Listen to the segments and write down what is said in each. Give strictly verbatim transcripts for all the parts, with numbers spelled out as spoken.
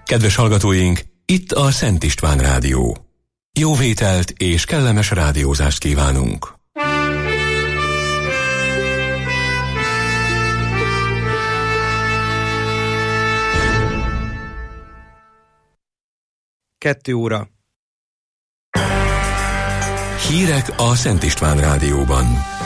Kedves hallgatóink, itt a Szent István Rádió. Jó vételt és kellemes rádiózást kívánunk! Kettő óra. Hírek a Szent István Rádióban.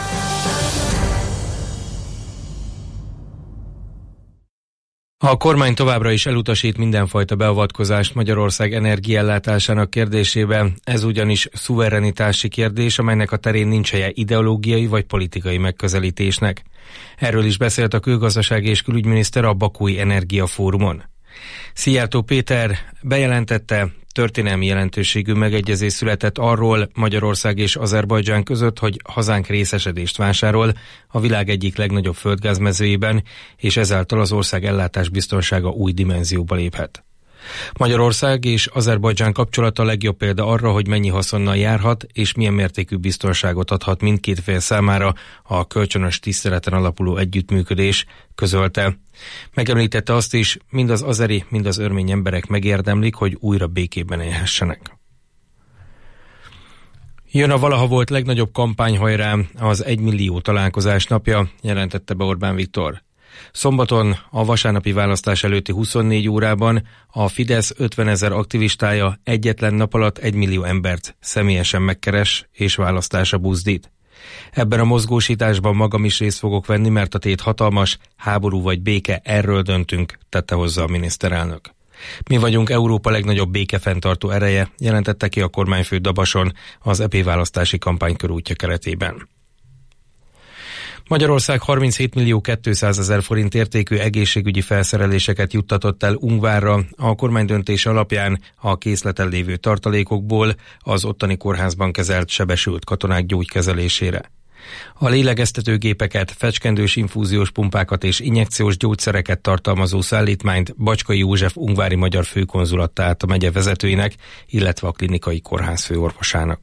A kormány továbbra is elutasít mindenfajta beavatkozást Magyarország energiaellátásának kérdésében, ez ugyanis szuverenitási kérdés, amelynek a terén nincs helye ideológiai vagy politikai megközelítésnek. Erről is beszélt a külgazdasági és külügyminiszter a Bakúi Energiafórumon. Szijjártó Péter bejelentette, történelmi jelentőségű megegyezés született arról Magyarország és Azerbajdzsán között, hogy hazánk részesedést vásárol a világ egyik legnagyobb földgázmezőjében, és ezáltal az ország ellátásbiztonsága új dimenzióba léphet. Magyarország és Azerbajdzsán kapcsolata a legjobb példa arra, hogy mennyi haszonnal járhat, és milyen mértékű biztonságot adhat mindkét fél számára a kölcsönös tiszteleten alapuló együttműködés, közölte. Megemlítette azt is, mind az azeri, mind az örmény emberek megérdemlik, hogy újra békében élhessenek. Jön a valaha volt legnagyobb kampányhajrá, az egymillió találkozás napja, jelentette be Orbán Viktor. Szombaton, a vasárnapi választás előtti huszonnégy órában a Fidesz ötvenezer aktivistája egyetlen nap alatt egymillió embert személyesen megkeres és választásra buzdít. Ebben a mozgósításban magam is részt fogok venni, mert a tét hatalmas, háború vagy béke, erről döntünk, tette hozzá a miniszterelnök. Mi vagyunk Európa legnagyobb békefenntartó ereje, jelentette ki a kormányfő Dabason az é pé választási kampány körútja keretében. Magyarország harminchét millió kétszázezer forint értékű egészségügyi felszereléseket juttatott el Ungvárra a kormány döntése alapján a készleten lévő tartalékokból az ottani kórházban kezelt sebesült katonák gyógykezelésére. A lélegeztetőgépeket, fecskendős infúziós pumpákat és injekciós gyógyszereket tartalmazó szállítmányt Bacskai József ungvári magyar főkonzul adta át a megye vezetőinek, illetve a klinikai kórház főorvosának.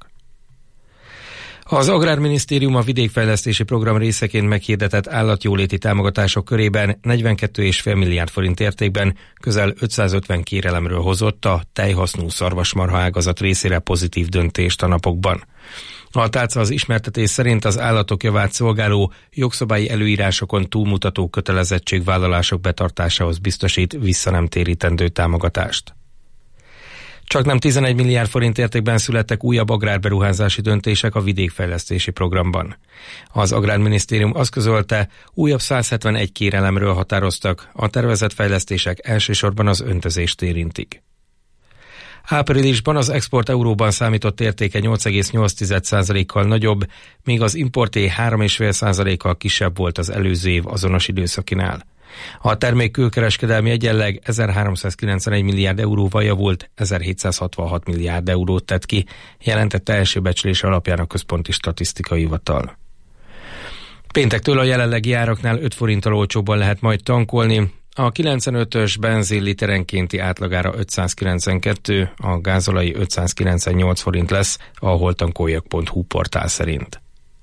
Az Agrárminisztérium a vidékfejlesztési program részeként meghirdetett állatjóléti támogatások körében negyvenkét egész öt milliárd forint értékben közel ötszázötven kérelemről hozott a tejhasznú szarvasmarha ágazat részére pozitív döntést a napokban. A tárca az ismertetés szerint az állatok javát szolgáló jogszabályi előírásokon túlmutató kötelezettségvállalások betartásához biztosít visszanemtérítendő támogatást. Csaknem tizenegy milliárd forint értékben születtek újabb agrárberuházási döntések a vidékfejlesztési programban. Az Agrárminisztérium azt közölte, újabb száz hetvenegy kérelemről határoztak, a tervezett fejlesztések elsősorban az öntözést érintik. Áprilisban az export euróban számított értéke nyolc egész nyolc százalékkal nagyobb, míg az importé három egész öt százalékkal kisebb volt az előző év azonos időszakinál. A termék külkereskedelmi egyenleg ezerháromszázkilencvenegy milliárd euróval javult, ezerhétszázhatvanhat milliárd eurót tett ki, jelentette első becslés alapján a Központi Statisztikai Hivatal. Péntektől a jelenlegi áraknál öt forinttal olcsóbban lehet majd tankolni. A kilencvenötös benzin literenkénti átlagára ötszázkilencvenkettő, a gázolai ötszázkilencvennyolc forint lesz, a holtankoljak pont hu portál szerint.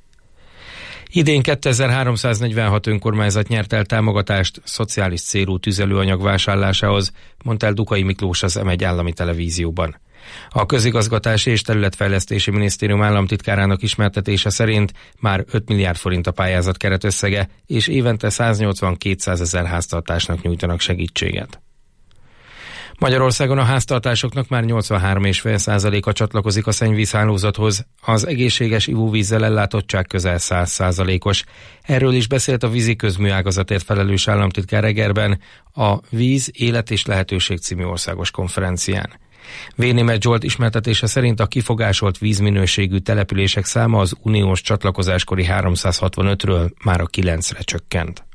Idén kétezer-háromszáznegyvenhat önkormányzat nyert el támogatást szociális célú tüzelőanyag vásárlásához, mondta el Dukai Miklós az em egy állami televízióban. A Közigazgatási és Területfejlesztési Minisztérium államtitkárának ismertetése szerint már öt milliárd forint a pályázat keretösszege, és évente száznyolcvan-kétszázezer háztartásnak nyújtanak segítséget. Magyarországon a háztartásoknak már nyolcvanhárom egész öt százaléka csatlakozik a szennyvízhálózathoz, az egészséges ivóvízzel ellátottság közel száz százalékos. Erről is beszélt a vízi közműágazatért felelős államtitkár Egerben a Víz, Élet és Lehetőség című országos konferencián. Vénémet Zsolt ismertetése szerint a kifogásolt vízminőségű települések száma az uniós csatlakozáskori háromszázhatvanötről már a kilencre csökkent.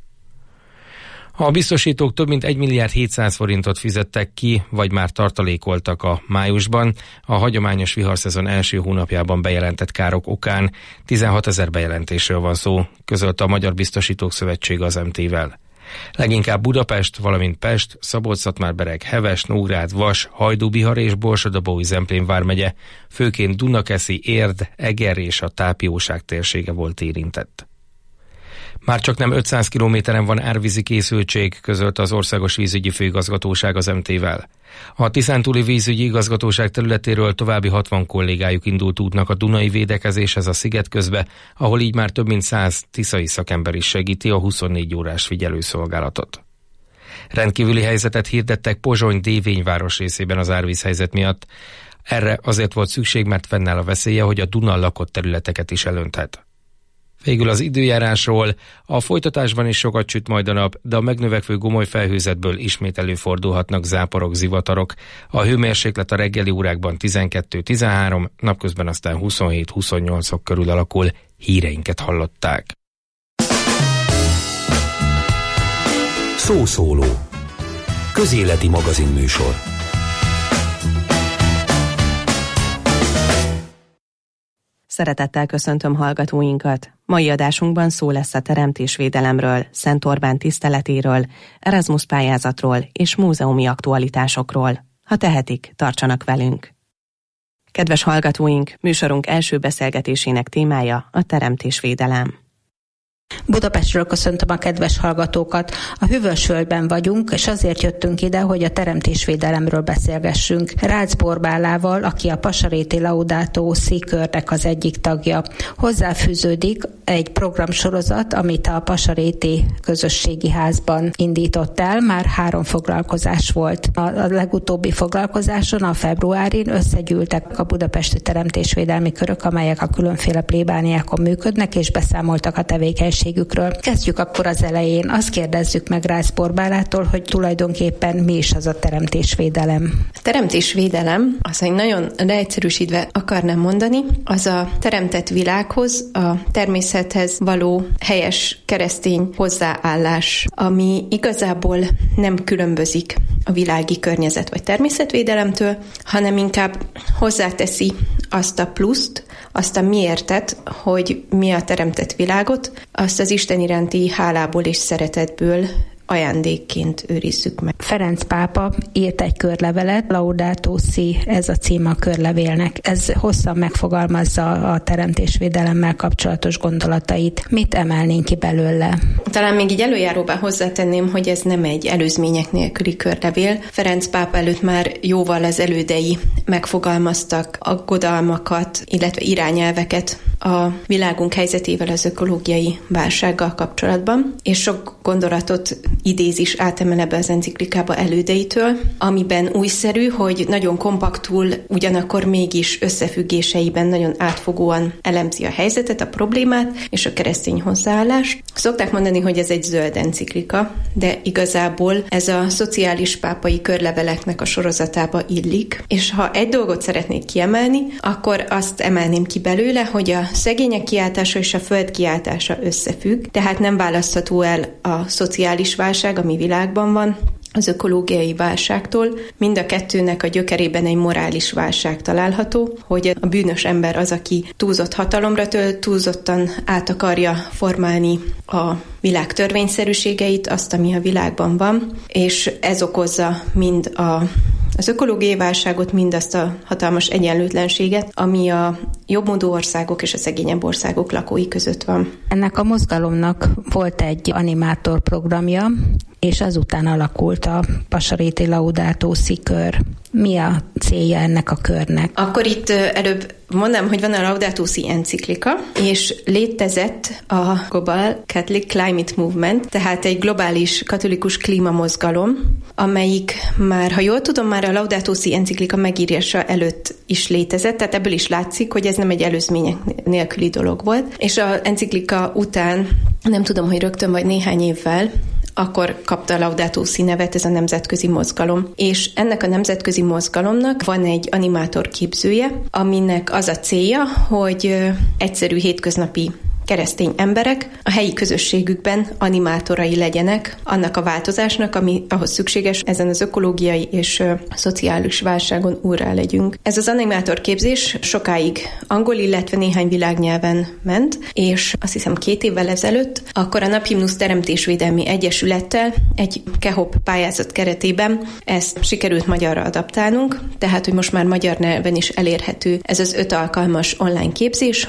A biztosítók több mint egy milliárd hétszáz forintot fizettek ki, vagy már tartalékoltak a májusban, a hagyományos viharszezon első hónapjában bejelentett károk okán. tizenhatezer bejelentésről van szó, közölte a Magyar Biztosítók Szövetsége az em té-vel. Leginkább Budapest, valamint Pest, Szabolcs-Szatmár-Bereg, Heves, Nógrád, Vas, Hajdú-Bihar és Borsod-Abaúj-Zemplén vármegye, főként Dunakeszi, Érd, Eger és a Tápióság térsége volt érintett. Már csak nem ötszáz kilométeren van árvízi készültség, közölt az Országos Vízügyi Főigazgatóság az em té-vel. A Tiszántúli Vízügyi Igazgatóság területéről további hatvan kollégájuk indult útnak a Dunai védekezéshez a sziget közbe, ahol így már több mint száz tiszai szakember is segíti a huszonnégy órás figyelőszolgálatot. Rendkívüli helyzetet hirdettek Pozsony Dévényváros részében az árvízhelyzet miatt. Erre azért volt szükség, mert fennáll a veszélye, hogy a Duna lakott területeket is elönthet. Végül az időjárásról. A folytatásban is sokat süt majd a nap, de a megnövekvő gomoly felhőzetből ismét előfordulhatnak záporok, zivatarok. A hőmérséklet a reggeli órákban tizenkettő-tizenhárom, napközben aztán huszonhét-huszonnyolc fok körül alakul. Híreinket hallották. Szószóló. Közéleti magazinműsor. Szeretettel köszöntöm hallgatóinkat. Mai adásunkban szó lesz a teremtésvédelemről, Szent Orbán tiszteletéről, Erasmus pályázatról és múzeumi aktualitásokról. Ha tehetik, tartsanak velünk. Kedves hallgatóink, műsorunk első beszélgetésének témája a teremtésvédelem. Budapestről köszöntöm a kedves hallgatókat. A Hűvösvölgyben vagyunk, és azért jöttünk ide, hogy a teremtésvédelemről beszélgessünk. Rácz Borbálával, aki a Pasaréti Laudato Si körnek az egyik tagja. Hozzáfűződik egy programsorozat, amit a Pasaréti Közösségi Házban indított el. Már három foglalkozás volt. A legutóbbi foglalkozáson, a februárin összegyűltek a budapesti teremtésvédelmi körök, amelyek a különféle plébániákon működnek, és beszámoltak a tevékenységükről. Kezdjük akkor az elején. Azt kérdezzük meg Rácz Borbálától, hogy tulajdonképpen mi is az a teremtésvédelem. A teremtésvédelem, az, hogy nagyon leegyszerűsítve akarnám mondani, az a teremtett világhoz, a természethez való helyes keresztény hozzáállás, ami igazából nem különbözik a világi környezet vagy természetvédelemtől, hanem inkább hozzáteszi azt a pluszt, azt a miértet, hogy mi a teremtett világot, azt az Isten iránti hálából és szeretetből ajándékként őrizzük meg. Ferenc pápa írt egy körlevelet, Laudato Si, ez a címe a körlevélnek. Ez hosszan megfogalmazza a teremtésvédelemmel kapcsolatos gondolatait. Mit emelnénk ki belőle? Talán még így előjáróban hozzátenném, hogy ez nem egy előzmények nélküli körlevél. Ferenc pápa előtt már jóval az elődei megfogalmaztak aggodalmakat, illetve irányelveket a világunk helyzetével, az ökológiai válsággal kapcsolatban, és sok gondolatot idéz is átemel ebbe az enciklikába elődeitől, amiben újszerű, hogy nagyon kompaktul, ugyanakkor mégis összefüggéseiben nagyon átfogóan elemzi a helyzetet, a problémát és a keresztény hozzáállást. Szokták mondani, hogy ez egy zöld enciklika, de igazából ez a szociális pápai körleveleknek a sorozatába illik, és ha egy dolgot szeretnék kiemelni, akkor azt emelném ki belőle, hogy a szegények kiáltása és a föld kiáltása összefügg, tehát nem választható el a szociális válság, ami világban van, az ökológiai válságtól. Mind a kettőnek a gyökerében egy morális válság található, hogy a bűnös ember az, aki túlzott hatalomra tölt, túlzottan át akarja formálni a világ törvényszerűségeit, azt, ami a világban van, és ez okozza mind a az ökológiai válságot, mindazt a hatalmas egyenlőtlenséget, ami a jobbmódú országok és a szegényebb országok lakói között van. Ennek a mozgalomnak volt egy animátor programja, és azután alakult a Pasaréti Laudato Si kör. Mi a célja ennek a körnek? Akkor itt előbb mondom, hogy van a Laudato Si enciklika, és létezett a Global Catholic Climate Movement, tehát egy globális katolikus klímamozgalom, amelyik már, ha jól tudom, már a Laudato Si enciklika megírása előtt is létezett, tehát ebből is látszik, hogy ez nem egy előzmények nélküli dolog volt. És az enciklika után, nem tudom, hogy rögtön vagy néhány évvel, akkor kapta a Laudato Si nevet ez a nemzetközi mozgalom. És ennek a nemzetközi mozgalomnak van egy animátor képzője, aminek az a célja, hogy egyszerű hétköznapi keresztény emberek a helyi közösségükben animátorai legyenek annak a változásnak, ami ahhoz szükséges, ezen az ökológiai és ö, szociális válságon úrrá legyünk. Ez az animátor képzés sokáig angol, illetve néhány világnyelven ment, és azt hiszem két évvel ezelőtt akkor a Naphimnusz Teremtésvédelmi Egyesülettel egy KEHOP pályázat keretében ezt sikerült magyarra adaptálnunk, tehát hogy most már magyar nyelven is elérhető ez az öt alkalmas online képzés.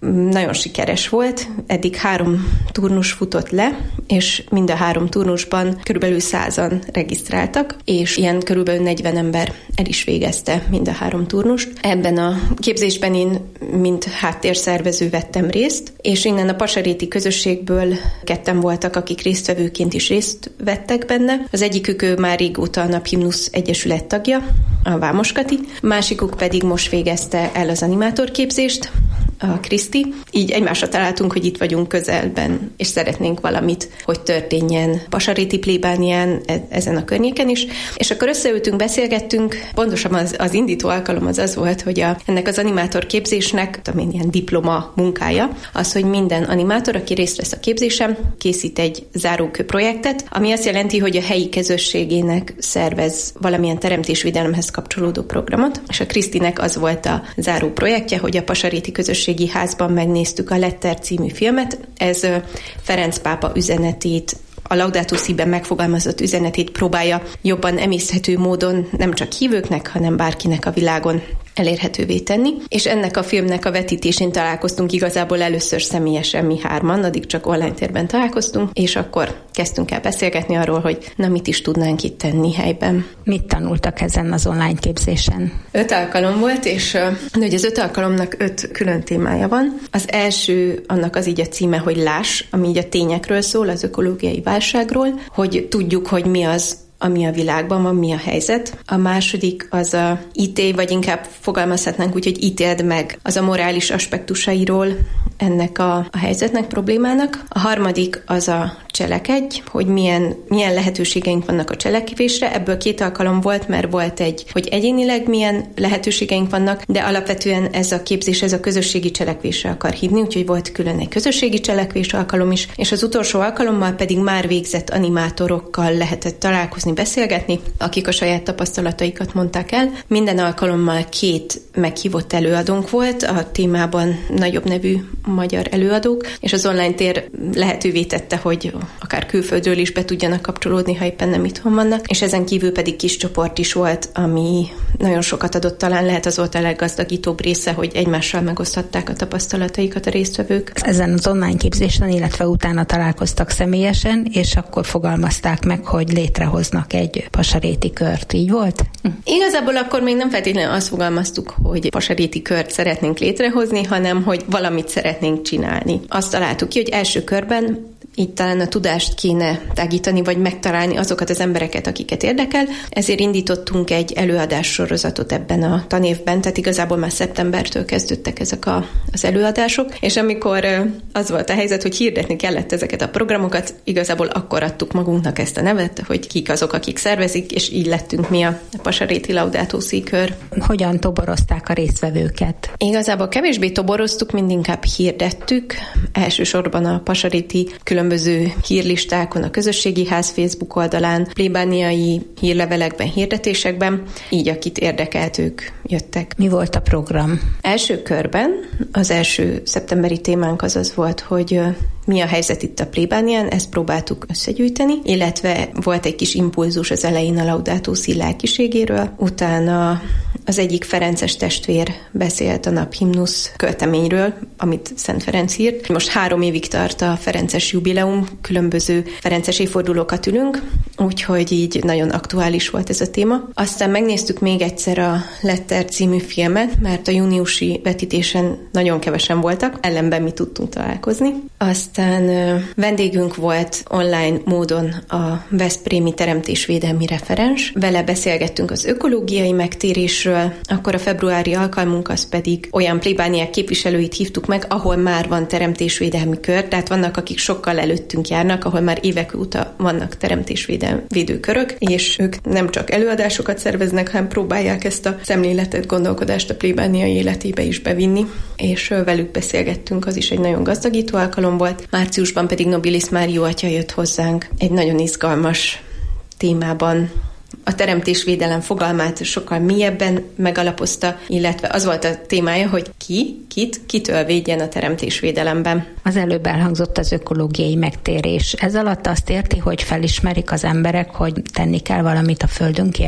nagyon sikeres volt, eddig három turnus futott le, és mind a három turnusban körülbelül százan regisztráltak, és ilyen körülbelül negyven ember el is végezte mind a három turnust. Ebben a képzésben én, mint háttérszervező vettem részt, és innen a pasaréti közösségből ketten voltak, akik résztvevőként is részt vettek benne. Az egyikük ő már régóta a Naphimnusz Egyesület tagja, a Vámos Kati, másikuk pedig most végezte el az animátorképzést, a Kriszti. Így egymásra találtunk, hogy itt vagyunk közelben, és szeretnénk valamit, hogy történjen pasaréti plébánián, ezen a környéken is. És akkor összeültünk, beszélgettünk. Pontosan az, az indító alkalom az az volt, hogy a, ennek az animátor képzésnek, tudom én, ilyen diploma munkája, az, hogy minden animátor, aki részt vesz a képzésem, készít egy zárókő projektet, ami azt jelenti, hogy a helyi közösségének szervez valamilyen teremtésvédelemhez kapcsolódó programot, és a Krisztinek az volt a záró projektje, hogy a pasaréti közösségi házban megnéztük a Letter című filmet. Ez Ferenc pápa üzenetét, a Laudato Si-ben megfogalmazott üzenetét próbálja jobban emészthető módon nem csak hívőknek, hanem bárkinek a világon elérhetővé tenni. És ennek a filmnek a vetítésén találkoztunk igazából először személyesen mi hárman, addig csak online térben találkoztunk, és akkor kezdtünk el beszélgetni arról, hogy na mit is tudnánk itt tenni helyben. Mit tanultak ezen az online képzésen? Öt alkalom volt, és hogy az öt alkalomnak öt külön témája van. Az első, annak az így a címe, hogy Láss, ami így a tényekről szól, az ökológiai válságról, hogy tudjuk, hogy mi az, ami a világban van, mi a helyzet. A második az a ítélj, vagy inkább fogalmazhatnánk úgy, hogy ítéld meg az a morális aspektusairól ennek a, a helyzetnek, problémának. A harmadik az a cselekedj, hogy milyen, milyen lehetőségeink vannak a cselekvésre. Ebből két alkalom volt, mert volt egy, hogy egyénileg milyen lehetőségeink vannak, de alapvetően ez a képzés, ez a közösségi cselekvésre akar hívni, úgyhogy volt külön egy közösségi cselekvés alkalom is, és az utolsó alkalommal pedig már végzett animátorokkal lehetett találkozni, beszélgetni, akik a saját tapasztalataikat mondták el. Minden alkalommal két meghívott előadónk volt, a témában nagyobb nevű magyar előadók, és az online tér lehetővé tette, hogy akár külföldről is be tudjanak kapcsolódni, ha éppen nem itthon vannak, és ezen kívül pedig kis csoport is volt, ami nagyon sokat adott, talán lehet az volt a leggazdagítóbb része, hogy egymással megoszthatták a tapasztalataikat a résztvevők. Ezen az online képzésen, illetve utána találkoztak személyesen, és akkor fogalmazták meg, hogy létrehoznak egy pasaréti kört. Így volt? Hm. Igazából akkor még nem feltétlenül azt fogalmaztuk, hogy pasaréti kört szeretnénk létrehozni, hanem hogy valamit szeretnénk csinálni. Azt találtuk ki, hogy első körben így talán a tudást kéne tágítani, vagy megtalálni azokat az embereket, akiket érdekel. Ezért indítottunk egy előadás sorozatot ebben a tanévben, tehát igazából már szeptembertől kezdődtek ezek a, az előadások, és amikor az volt a helyzet, hogy hirdetni kellett ezeket a programokat, igazából akkor adtuk magunknak ezt a nevet, hogy kik azok, akik szervezik, és így lettünk mi a pasaréti Laudato Si kör. Hogyan toborozták a résztvevőket? Igazából kevésbé toboroztuk, mindinkább hirdettük, elsősorban a pasaréti különböző hírlistákon, a közösségi ház Facebook oldalán, plébániai hírlevelekben, hirdetésekben, így akit érdekelt, ők jöttek. Mi volt a program? Első körben az első szeptemberi témánk az az volt, hogy mi a helyzet itt a plébánián, ezt próbáltuk összegyűjteni, illetve volt egy kis impulzus az elején a Laudato Si lelkiségéről, utána az egyik ferences testvér beszélt a Naphimnusz költeményről, amit Szent Ferenc írt. Most három évig tart a ferences jubileum, különböző ferences évfordulókat ülünk, úgyhogy így nagyon aktuális volt ez a téma. Aztán megnéztük még egyszer a Letter című filmet, mert a júniusi vetítésen nagyon kevesen voltak, ellenben mi tudtunk találkozni. Aztán vendégünk volt online módon a veszprémi teremtésvédelmi referens. Vele beszélgettünk az ökológiai megtérésről, akkor a februári alkalmunk az pedig olyan plébániák képviselőit hívtuk meg, ahol már van teremtésvédelmi kör, tehát vannak, akik sokkal előttünk járnak, ahol már évek óta vannak teremtésvédő körök, és ők nem csak előadásokat szerveznek, hanem próbálják ezt a szemléletet, gondolkodást a plébániai életébe is bevinni, és velük beszélgettünk, az is egy nagyon gazdagító alkalom volt. Márciusban pedig Nobilis Mário atya jött hozzánk egy nagyon izgalmas témában. A teremtésvédelem fogalmát sokkal mélyebben megalapozta, illetve az volt a témája, hogy ki, kit, kitől védjen a teremtésvédelemben. Az előbb elhangzott az ökológiai megtérés. Ez alatt azt érti, hogy felismerik az emberek, hogy tenni kell valamit a földünkért?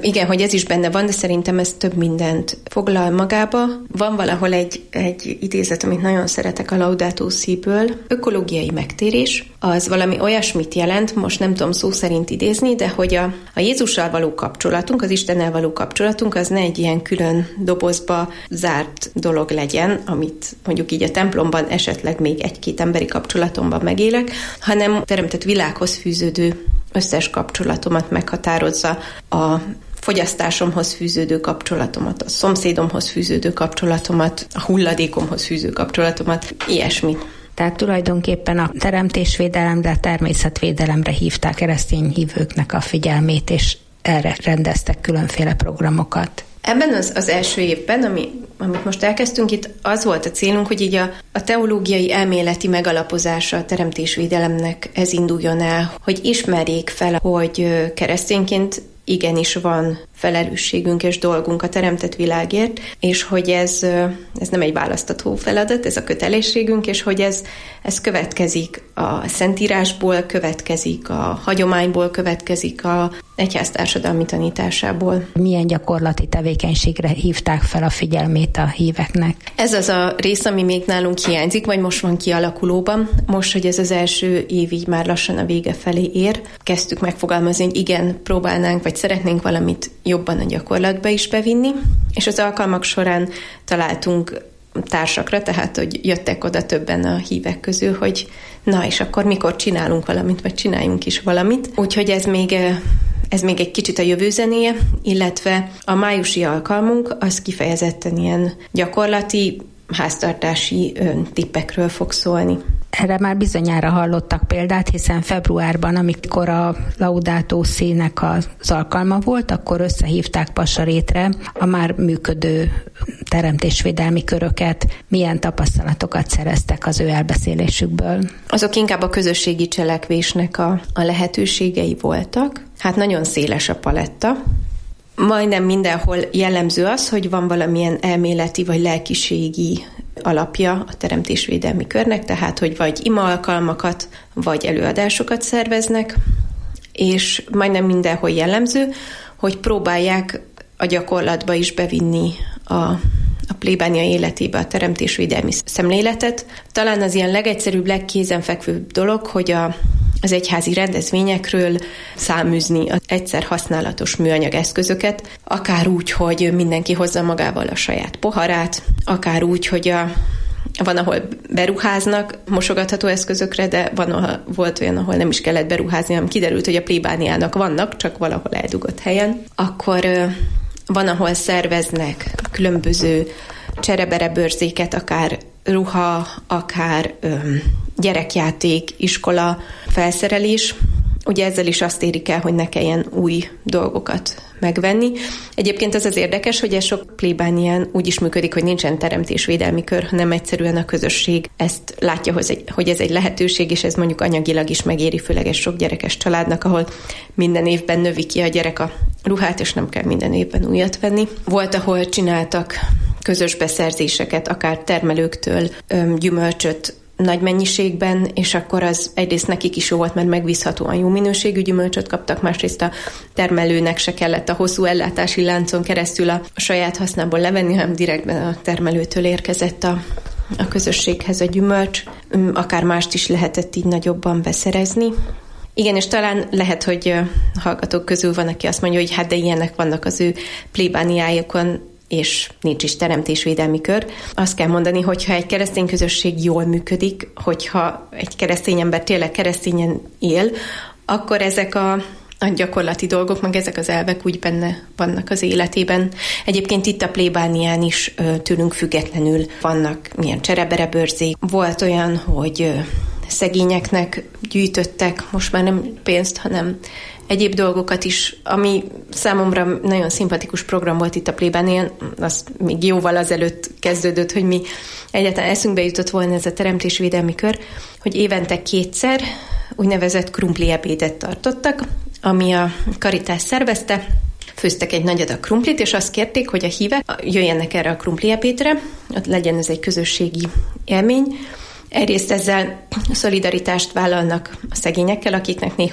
Igen, hogy ez is benne van, de szerintem ez több mindent foglal magába. Van valahol egy, egy idézet, amit nagyon szeretek a Laudato Si-ből. Ökológiai megtérés, az valami olyasmit jelent, most nem tudom szó szerint idézni, de hogy a, a Jézussal való kapcsolatunk, az Istennel való kapcsolatunk, az ne egy ilyen külön dobozba zárt dolog legyen, amit mondjuk így a templomban esetleg még egy-két emberi kapcsolatomban megélek, hanem teremtett világhoz fűződő összes kapcsolatomat meghatározza, a fogyasztásomhoz fűződő kapcsolatomat, a szomszédomhoz fűződő kapcsolatomat, a hulladékomhoz fűző kapcsolatomat, ilyesmit. Tehát tulajdonképpen a teremtésvédelemre, a természetvédelemre hívták keresztény hívőknek a figyelmét, és erre rendeztek különféle programokat. Ebben az, az első évben, ami, amit most elkezdtünk, itt az volt a célunk, hogy így a, a teológiai elméleti megalapozása a teremtésvédelemnek ez induljon el, hogy ismerjék fel, hogy keresztényként igenis van felelősségünk és dolgunk a teremtett világért, és hogy ez, ez nem egy választható feladat, ez a kötelességünk, és hogy ez, ez következik a Szentírásból, következik a hagyományból, következik a egyháztársadalmi tanításából. Milyen gyakorlati tevékenységre hívták fel a figyelmét a híveknek? Ez az a rész, ami még nálunk hiányzik, vagy most van kialakulóban. Most, hogy ez az első év így már lassan a vége felé ér, kezdtük megfogalmazni, hogy igen, próbálnánk, vagy szeretnénk valamit jobban a gyakorlatba is bevinni, és az alkalmak során találtunk társakra, tehát hogy jöttek oda többen a hívek közül, hogy na, és akkor mikor csinálunk valamit, vagy csináljunk is valamit. Úgyhogy ez még, ez még egy kicsit a jövő zenéje, illetve a májusi alkalmunk az kifejezetten ilyen gyakorlati, háztartási tippekről fog szólni. Erre már bizonyára hallottak példát, hiszen februárban, amikor a Laudato Si-nek az alkalma volt, akkor összehívták Passarétre a már működő teremtésvédelmi köröket. Milyen tapasztalatokat szereztek az ő elbeszélésükből? Azok inkább a közösségi cselekvésnek a, a lehetőségei voltak. Hát nagyon széles a paletta. Majdnem mindenhol jellemző az, hogy van valamilyen elméleti vagy lelkiségi alapja a teremtésvédelmi körnek, tehát hogy vagy imaalkalmakat, vagy előadásokat szerveznek, és majdnem mindenhol jellemző, hogy próbálják a gyakorlatba is bevinni a, a plébánia életébe a teremtésvédelmi szemléletet. Talán az ilyen legegyszerűbb, legkézenfekvőbb dolog, hogy a az egyházi rendezvényekről száműzni az egyszer használatos műanyag eszközöket, akár úgy, hogy mindenki hozza magával a saját poharát, akár úgy, hogy a, van, ahol beruháznak mosogatható eszközökre, de van, ahol, volt olyan, ahol nem is kellett beruházni, hanem kiderült, hogy a plébániának vannak, csak valahol eldugott helyen. Akkor van, ahol szerveznek különböző cserebere-bőrzéket, akár ruha, akár öm, gyerekjáték, iskola, felszerelés. Ugye ezzel is azt érik el, hogy ne kelljen új dolgokat megvenni. Egyébként az az érdekes, hogy ez sok plébánián úgy is működik, hogy nincsen teremtésvédelmi kör, hanem egyszerűen a közösség ezt látja, hogy ez egy lehetőség, és ez mondjuk anyagilag is megéri, főleg egy sok gyerekes családnak, ahol minden évben növi ki a gyerek a ruhát, és nem kell minden évben újat venni. Volt, ahol csináltak közös beszerzéseket, akár termelőktől gyümölcsöt nagy mennyiségben, és akkor az egyrészt nekik is jó volt, mert megbízhatóan jó minőségű gyümölcsöt kaptak, másrészt a termelőnek se kellett a hosszú ellátási láncon keresztül a saját hasznából levenni, hanem direktben a termelőtől érkezett a, a közösséghez a gyümölcs. Akár mást is lehetett így nagyobban beszerezni. Igen, és talán lehet, hogy hallgatók közül van, aki azt mondja, hogy hát de ilyenek vannak az ő plébániájukon, és nincs is teremtésvédelmi kör. Azt kell mondani, hogyha egy keresztény közösség jól működik, hogyha egy keresztény ember tényleg keresztényen él, akkor ezek a, a gyakorlati dolgok, meg ezek az elvek úgy benne vannak az életében. Egyébként itt a plébánián is tőlünk függetlenül vannak milyen cserebere-bőrzék. Volt olyan, hogy szegényeknek gyűjtöttek, most már nem pénzt, hanem egyéb dolgokat is, ami számomra nagyon szimpatikus program volt itt a plébánián, az még jóval azelőtt kezdődött, hogy mi egyáltalán eszünkbe jutott volna ez a teremtésvédelmi kör, hogy évente kétszer úgynevezett krumpli ebédet tartottak, ami a Karitás szervezte, főztek egy nagy adag krumplit, és azt kérték, hogy a hívek jöjjenek erre a krumpli ebédre, ott legyen ez egy közösségi élmény. Egyrészt ezzel szolidaritást vállalnak a szegényekkel, akiknek néha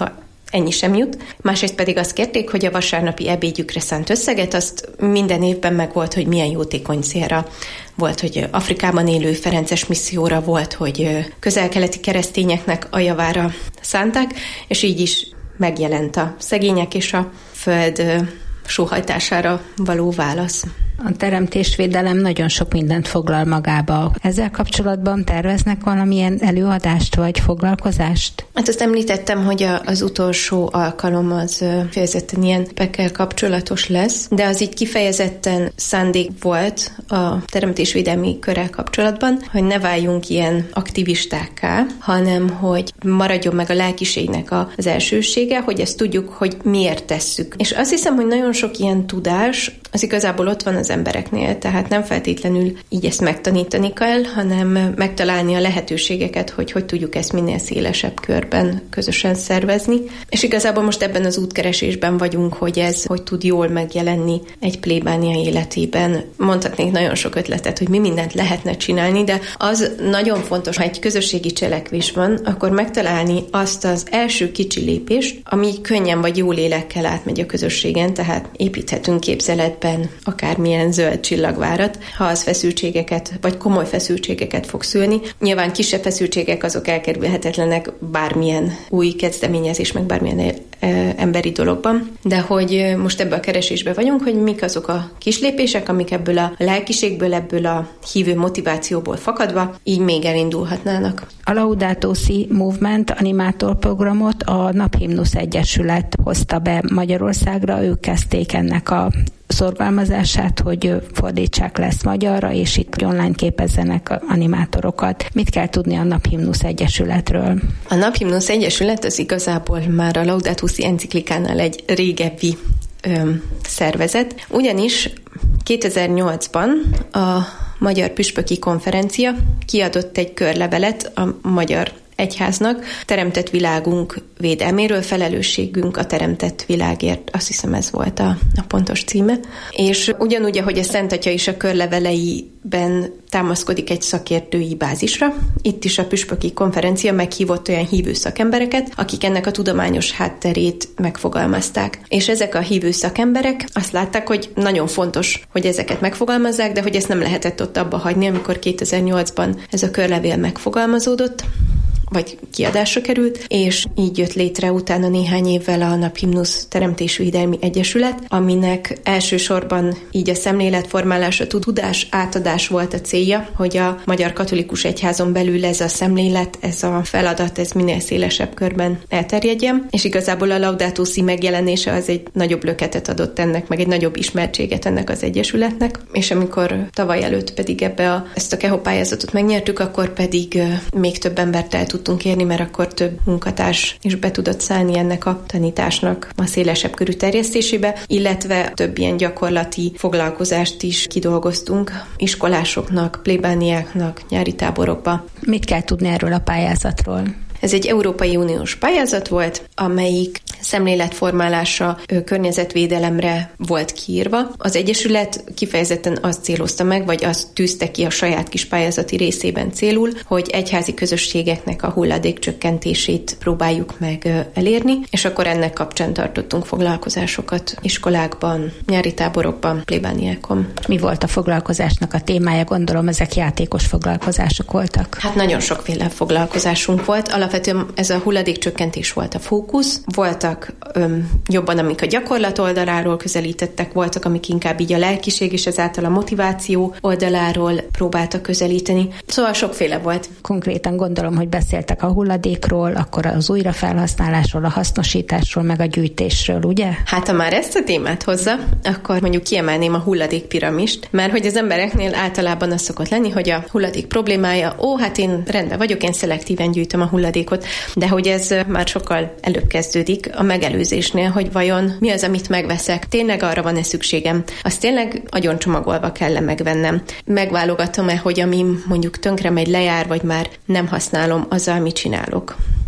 ennyi sem jut. Másrészt pedig azt kérték, hogy a vasárnapi ebédjükre szánt összeget, azt minden évben meg volt, hogy milyen jótékony célra. Volt, hogy Afrikában élő ferences misszióra, volt, hogy közel-keleti keresztényeknek a javára szánták, és így is megjelent a szegények és a föld sóhajtására való válasz. A teremtésvédelem nagyon sok mindent foglal magába. Ezzel kapcsolatban terveznek valamilyen előadást vagy foglalkozást? Hát azt említettem, hogy a, az utolsó alkalom az kifejezetten ilyen pekkel kapcsolatos lesz, de az így kifejezetten szándék volt a teremtésvédelmi körrel kapcsolatban, hogy ne váljunk ilyen aktivistákká, hanem hogy maradjon meg a lelkiségnek az elsősége, hogy ezt tudjuk, hogy miért tesszük. És azt hiszem, hogy nagyon sok ilyen tudás az igazából ott van az embereknél, tehát nem feltétlenül így ezt megtanítani kell, hanem megtalálni a lehetőségeket, hogy hogy tudjuk ezt minél szélesebb körben közösen szervezni. És igazából most ebben az útkeresésben vagyunk, hogy ez hogy tud jól megjelenni egy plébánia életében. Mondhatnék nagyon sok ötletet, hogy mi mindent lehetne csinálni, de az nagyon fontos, ha egy közösségi cselekvés van, akkor megtalálni azt az első kicsi lépést, ami könnyen vagy jó lélekkel átmegy a közösségen, tehát építhetünk képzeletben akármilyen zöld csillagvárat, ha az feszültségeket, vagy komoly feszültségeket fog szülni. Nyilván kisebb feszültségek azok elkerülhetetlenek bármilyen új kezdeményezés, meg bármilyen e, e, emberi dologban, de hogy most ebben a keresésben vagyunk, hogy mik azok a kis lépések, amik ebből a lelkiségből, ebből a hívő motivációból fakadva így még elindulhatnának. A Laudato Si Movement animátorprogramot a Naphimnusz Egyesület hozta be Magyarországra, ők kezdték ennek a szorgalmazását, hogy fordítsák lesz magyarra, és itt online képezzenek animátorokat. Mit kell tudni a Naphimnusz Egyesületről? A Naphimnusz Egyesület az igazából már a Laudato Si enciklikánál egy régebbi öm, szervezet, ugyanis kétezer-nyolcban a Magyar Püspöki Konferencia kiadott egy körlevelet a magyar egyháznak, teremtett világunk védelméről, felelősségünk a teremtett világért, azt hiszem ez volt a, a pontos címe. És ugyanúgy, ahogy a Szent Atya is a körleveleiben támaszkodik egy szakértői bázisra, itt is a Püspöki Konferencia meghívott olyan hívő szakembereket, akik ennek a tudományos hátterét megfogalmazták. És ezek a hívő szakemberek azt látták, hogy nagyon fontos, hogy ezeket megfogalmazzák, de hogy ezt nem lehetett ott abba hagyni, amikor kétezer-nyolcban ez a körlevél megfogalmazódott, vagy kiadásra került, és így jött létre utána néhány évvel a Naphimnusz Teremtésvédelmi Egyesület, aminek elsősorban így a szemléletformálás, a tudás átadás volt a célja, hogy a Magyar Katolikus Egyházon belül ez a szemlélet, ez a feladat, ez minél szélesebb körben elterjedjen, és igazából a Laudato Si megjelenése az egy nagyobb löketet adott ennek, meg egy nagyobb ismertséget ennek az egyesületnek, és amikor tavaly előtt pedig ebbe a, ezt a Keho pályázatot megnyertük, akkor pedig uh, még több embert el tudtunk érni, mert akkor több munkatárs is be tudott szállni ennek a tanításnak a szélesebb körű terjesztésébe, illetve több ilyen gyakorlati foglalkozást is kidolgoztunk iskolásoknak, plébániáknak, nyári táborokba. Mit kell tudni erről a pályázatról? Ez egy Európai Uniós pályázat volt, amelyik szemléletformálásra, környezetvédelemre volt kiírva. Az Egyesület kifejezetten azt célozta meg, vagy azt tűzte ki a saját kis pályázati részében célul, hogy egyházi közösségeknek a hulladék csökkentését próbáljuk meg elérni, és akkor ennek kapcsán tartottunk foglalkozásokat iskolákban, nyári táborokban, plébániákon. Mi volt a foglalkozásnak a témája? Gondolom, ezek játékos foglalkozások voltak. Hát nagyon sokféle foglalkozásunk volt. Alapvetően ez a hulladékcsökkentés volt a fókusz. Voltak öm, jobban, amik a gyakorlat oldaláról közelítettek, voltak, amik inkább így a lelkiség és ezáltal a motiváció oldaláról próbáltak közelíteni. Szóval sokféle volt. Konkrétan gondolom, hogy beszéltek a hulladékról, akkor az újrafelhasználásról, a hasznosításról, meg a gyűjtésről, ugye? Hát ha már ezt a témát hozza, akkor mondjuk kiemelném a hulladékpiramist, mert hogy az embereknél általában az szokott lenni, hogy a hulladék problémája, ó, hát én rendben vagyok, én szelektíven gyűjtöm a hulladékot, de hogy ez már sokkal előbb kezdődik a megelőzésnél, hogy vajon mi az, amit megveszek, tényleg arra van-e szükségem, azt tényleg agyoncsomagolva kell-e megvennem. Megválogatom-e, hogy ami mondjuk tönkre megy, lejár, vagy már nem használom, azzal mit csinálok.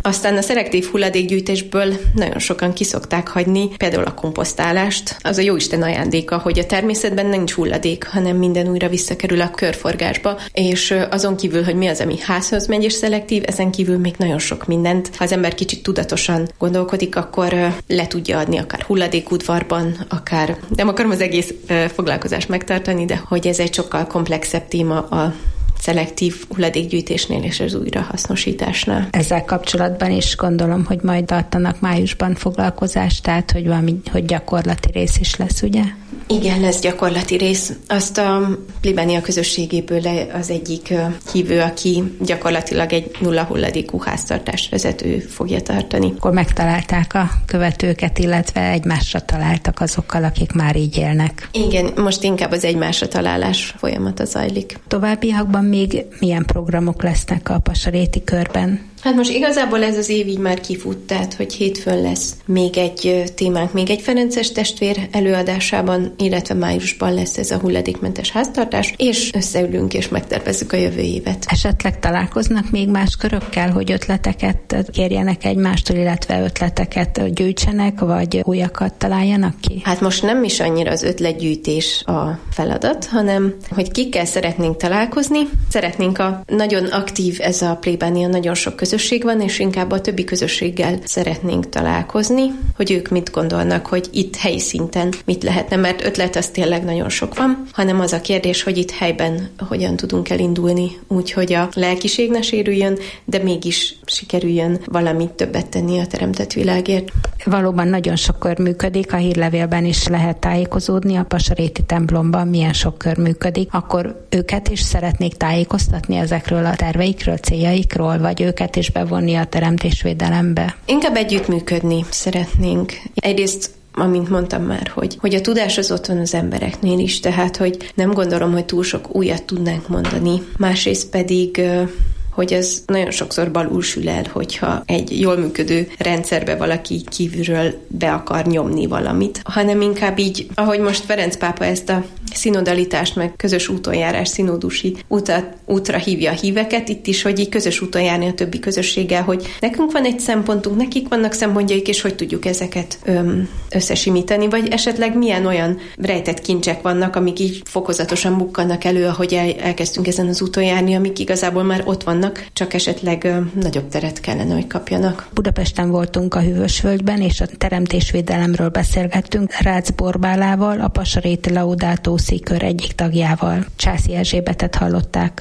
Aztán a szelektív hulladékgyűjtésből nagyon sokan kiszokták hagyni, például a komposztálást. Az a jóisten ajándéka, hogy a természetben nincs hulladék, hanem minden újra visszakerül a körforgásba, és azon kívül, hogy mi az, ami házhoz megy és szelektív, ezen kívül még nagyon sok mindent. Ha az ember kicsit tudatosan gondolkodik, akkor le tudja adni akár hulladékudvarban, akár nem akarom az egész foglalkozást megtartani, de hogy ez egy sokkal komplexebb téma a szelektív hulladékgyűjtésnél és az újrahasznosításnál. Ezzel kapcsolatban is gondolom, hogy majd tartanak májusban foglalkozást, tehát hogy valami, hogy gyakorlati rész is lesz, ugye? Igen, lesz gyakorlati rész. Azt a plébánia közösségéből az egyik hívő, aki gyakorlatilag egy nulla hulladékú háztartást vezető fogja tartani. Akkor megtalálták a követőket, illetve egymásra találtak azokkal, akik már így élnek. Igen, most inkább az egymásra találás folyamata zajlik. Továbbiakban még milyen programok lesznek a Pasaréti körben? Hát most igazából ez az év így már kifut, tehát hogy hétfőn lesz még egy témánk, még egy ferences testvér előadásában, illetve májusban lesz ez a hulladékmentes háztartás, és összeülünk és megtervezzük a jövő évet. Esetleg találkoznak még más körökkel, hogy ötleteket kérjenek egymástól, illetve ötleteket gyűjtsenek, vagy újakat találjanak ki? Hát most nem is annyira az ötletgyűjtés a feladat, hanem hogy kikkel szeretnénk találkozni. Szeretnénk a nagyon aktív ez a plébánia, nagyon sok közösség van, és inkább a többi közösséggel szeretnénk találkozni, hogy ők mit gondolnak, hogy itt helyi szinten mit lehetne, mert ötlet az tényleg nagyon sok van, hanem az a kérdés, hogy itt helyben hogyan tudunk elindulni, úgyhogy a lelkiség ne sérüljön, de mégis sikerüljön valamit többet tenni a teremtett világért. Valóban nagyon sok kör működik, a hírlevélben is lehet tájékozódni, a Pasaréti templomban milyen sok kör működik, akkor őket is szeretnék tájékoztatni ezekről a terveikről, céljaikról, vagy őket is bevonni a teremtésvédelembe? Inkább együttműködni szeretnénk. Egyrészt amint mondtam már, hogy, hogy a tudás az ott van az embereknél is, tehát hogy nem gondolom, hogy túl sok újat tudnánk mondani. Másrészt pedig hogy ez nagyon sokszor balul sül el, hogyha egy jól működő rendszerbe valaki kívülről be akar nyomni valamit, hanem inkább így, ahogy most Ferenc pápa ezt a szinodalitást, meg közös útonjárás, szinódusi utat, útra hívja a híveket, itt is, hogy így közös úton járni a többi közösséggel, hogy nekünk van egy szempontunk, nekik vannak szempontjaik, és hogy tudjuk ezeket öm, összesimítani, vagy esetleg milyen olyan rejtett kincsek vannak, amik így fokozatosan bukkannak elő, ahogy el, elkezdtünk ezen az úton járni, amik igazából már ott vannak, csak esetleg ö, nagyobb teret kellene, hogy kapjanak. Budapesten voltunk a Hűvösvölgyben, és a teremtésvédelemről beszélgettünk Rácz Borbálával, a Pasaréti Laudato Si kör egyik tagjával. Császi Erzsébetet hallották.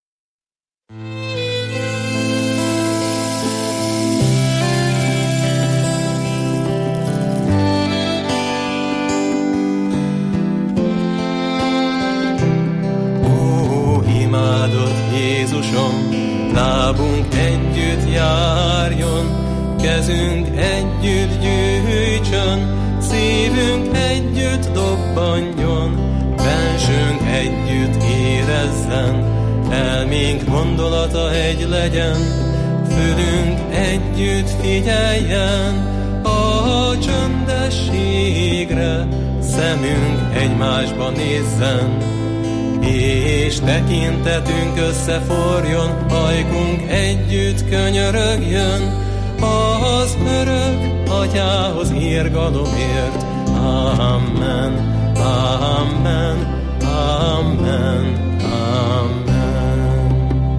Ó, imádott Jézusom, lábunk együtt járjon, kezünk együtt gyűjtsön, szívünk együtt dobbanjon, bensőnk együtt érezzen, elménk gondolata egy legyen, fülünk együtt figyeljen a csöndességre, szemünk egymásba nézzen, és tekintetünk összeforjon, ajkunk együtt könyörögjön, az örök Atyához irgalomért. Amen, amen, amen, amen.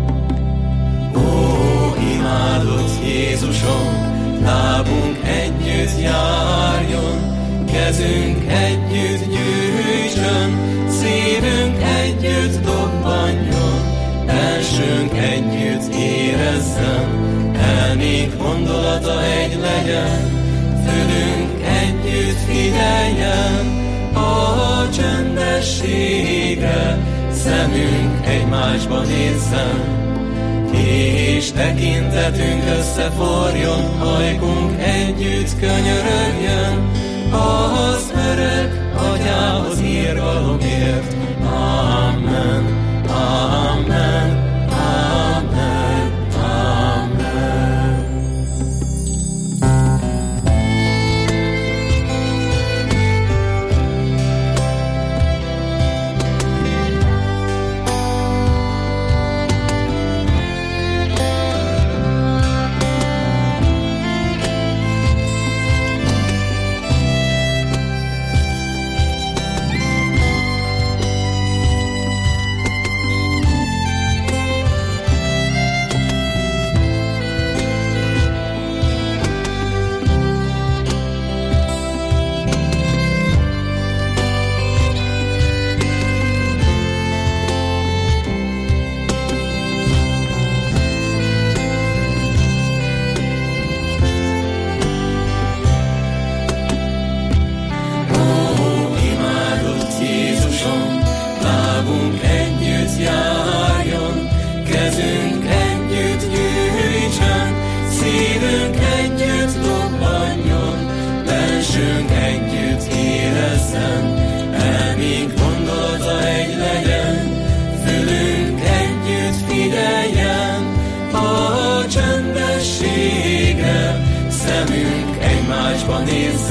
Ó, imádott Jézusom, lábunk együtt járjon, kezünk együtt gyűjtsön, szívünk együtt dobbanjon, bensőnk együtt érezzen, elménk gondolata egy legyen, fülünk együtt figyeljen a csöndességre, szemünk egymásba nézzen, és tekintetünk összeforjon, ajkunk együtt könyörögjön, az örök Atyához irgalomért. Amen, amen, amen, amen.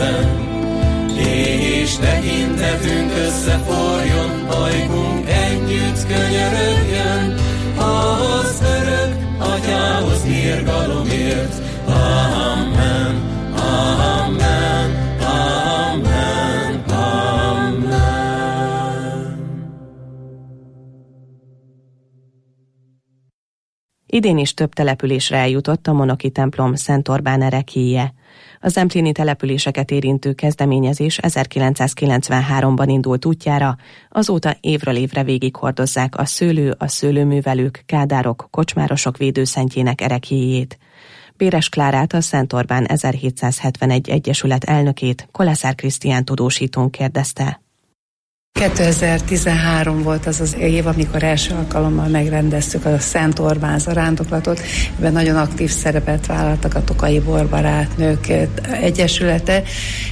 nézzen, és tekintetünk összeforjon, ajkunk együtt könyörögjön, ahhoz örök atyához irgalomért. Amen, amen, amen, amen. Idén is több településre eljutott a Monoki templom Szent Orbán ereklyéje. A zemplini településeket érintő kezdeményezés ezerkilencszázkilencvenháromban indult útjára, azóta évről évre végighordozzák a szőlő, a szőlőművelők, kádárok, kocsmárosok védőszentjének ereklyéjét. Béres Klárát, a Szent Orbán ezerhétszázhetvenegy egyesület elnökét Koleszár Krisztián tudósítón kérdezte. kétezer-tizenhárom volt az az év, amikor első alkalommal megrendeztük a Szent Orbán zarándoklatot. Ebben nagyon aktív szerepet vállaltak a Tokai Borbarátnők Egyesülete,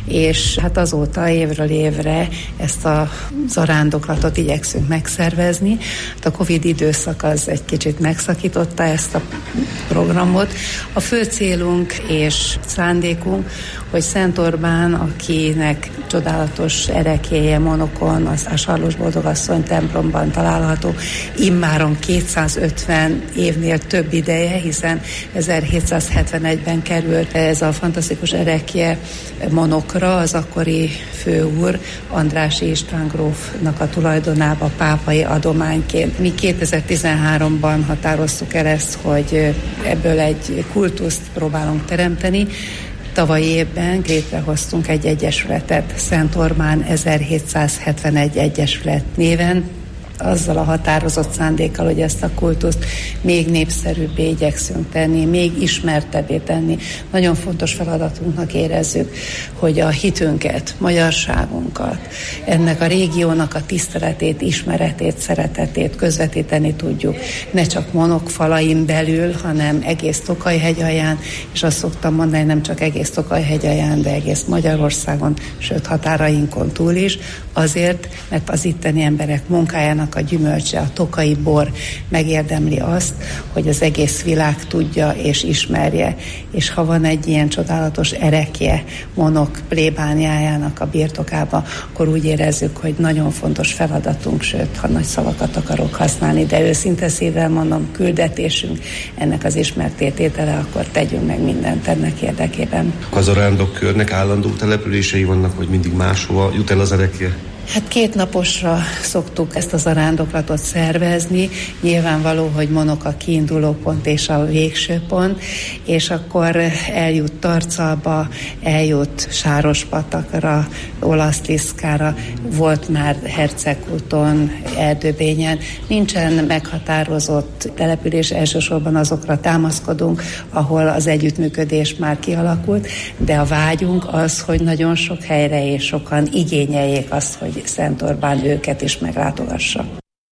és hát azóta évről évre ezt a zarándoklatot igyekszünk megszervezni. Hát a Covid időszak az egy kicsit megszakította ezt a programot. A fő célunk és szándékunk, hogy Szent Orbán, akinek csodálatos ereklyéje Monokon, a Sarlós Boldogasszony templomban található, immáron kétszázötven évnél több ideje, hiszen ezerhétszázhetvenegyben került ez a fantasztikus ereklye Monokra, az akkori főúr Andrássy István grófnak a tulajdonába pápai adományként. Mi kétezer-tizenháromban határoztuk el ezt, hogy ebből egy kultuszt próbálunk teremteni. Tavalyi évben létrehoztunk egy egyesületet, Szent Orbán ezerhétszázhetvenegy Egyesület néven, azzal a határozott szándékkal, hogy ezt a kultuszt még népszerűbbé igyekszünk tenni, még ismertebbé tenni. Nagyon fontos feladatunknak érezzük, hogy a hitünket, magyarságunkat, ennek a régiónak a tiszteletét, ismeretét, szeretetét közvetíteni tudjuk. Ne csak Monok falain belül, hanem egész Tokaj-hegyalján, és azt szoktam mondani, nem csak egész Tokaj-hegyalján, de egész Magyarországon, sőt határainkon túl is, azért, mert az itteni emberek munkájának a gyümölcse, a tokai bor megérdemli azt, hogy az egész világ tudja és ismerje. És ha van egy ilyen csodálatos ereklye Monok plébániájának a birtokába, akkor úgy érezzük, hogy nagyon fontos feladatunk, sőt, ha nagy szavakat akarok használni, de őszinte szívvel mondom, küldetésünk ennek az ismertététele, akkor tegyünk meg mindent ennek érdekében. Az zarándokkörnek állandó települései vannak, hogy mindig máshova jut el az ereklye? Hát két naposra szoktuk ezt a zarándoklatot szervezni. Nyilvánvaló, hogy Monok a kiinduló pont és a végső pont, és akkor eljut Tarcalba, eljut Sárospatakra, Olaszliszkára, volt már Hercegúton, Erdőbényen. Nincsen meghatározott település, elsősorban azokra támaszkodunk, ahol az együttműködés már kialakult, de a vágyunk az, hogy nagyon sok helyre és sokan igényeljék azt, hogy Szent Orbán őket is meglátogassa.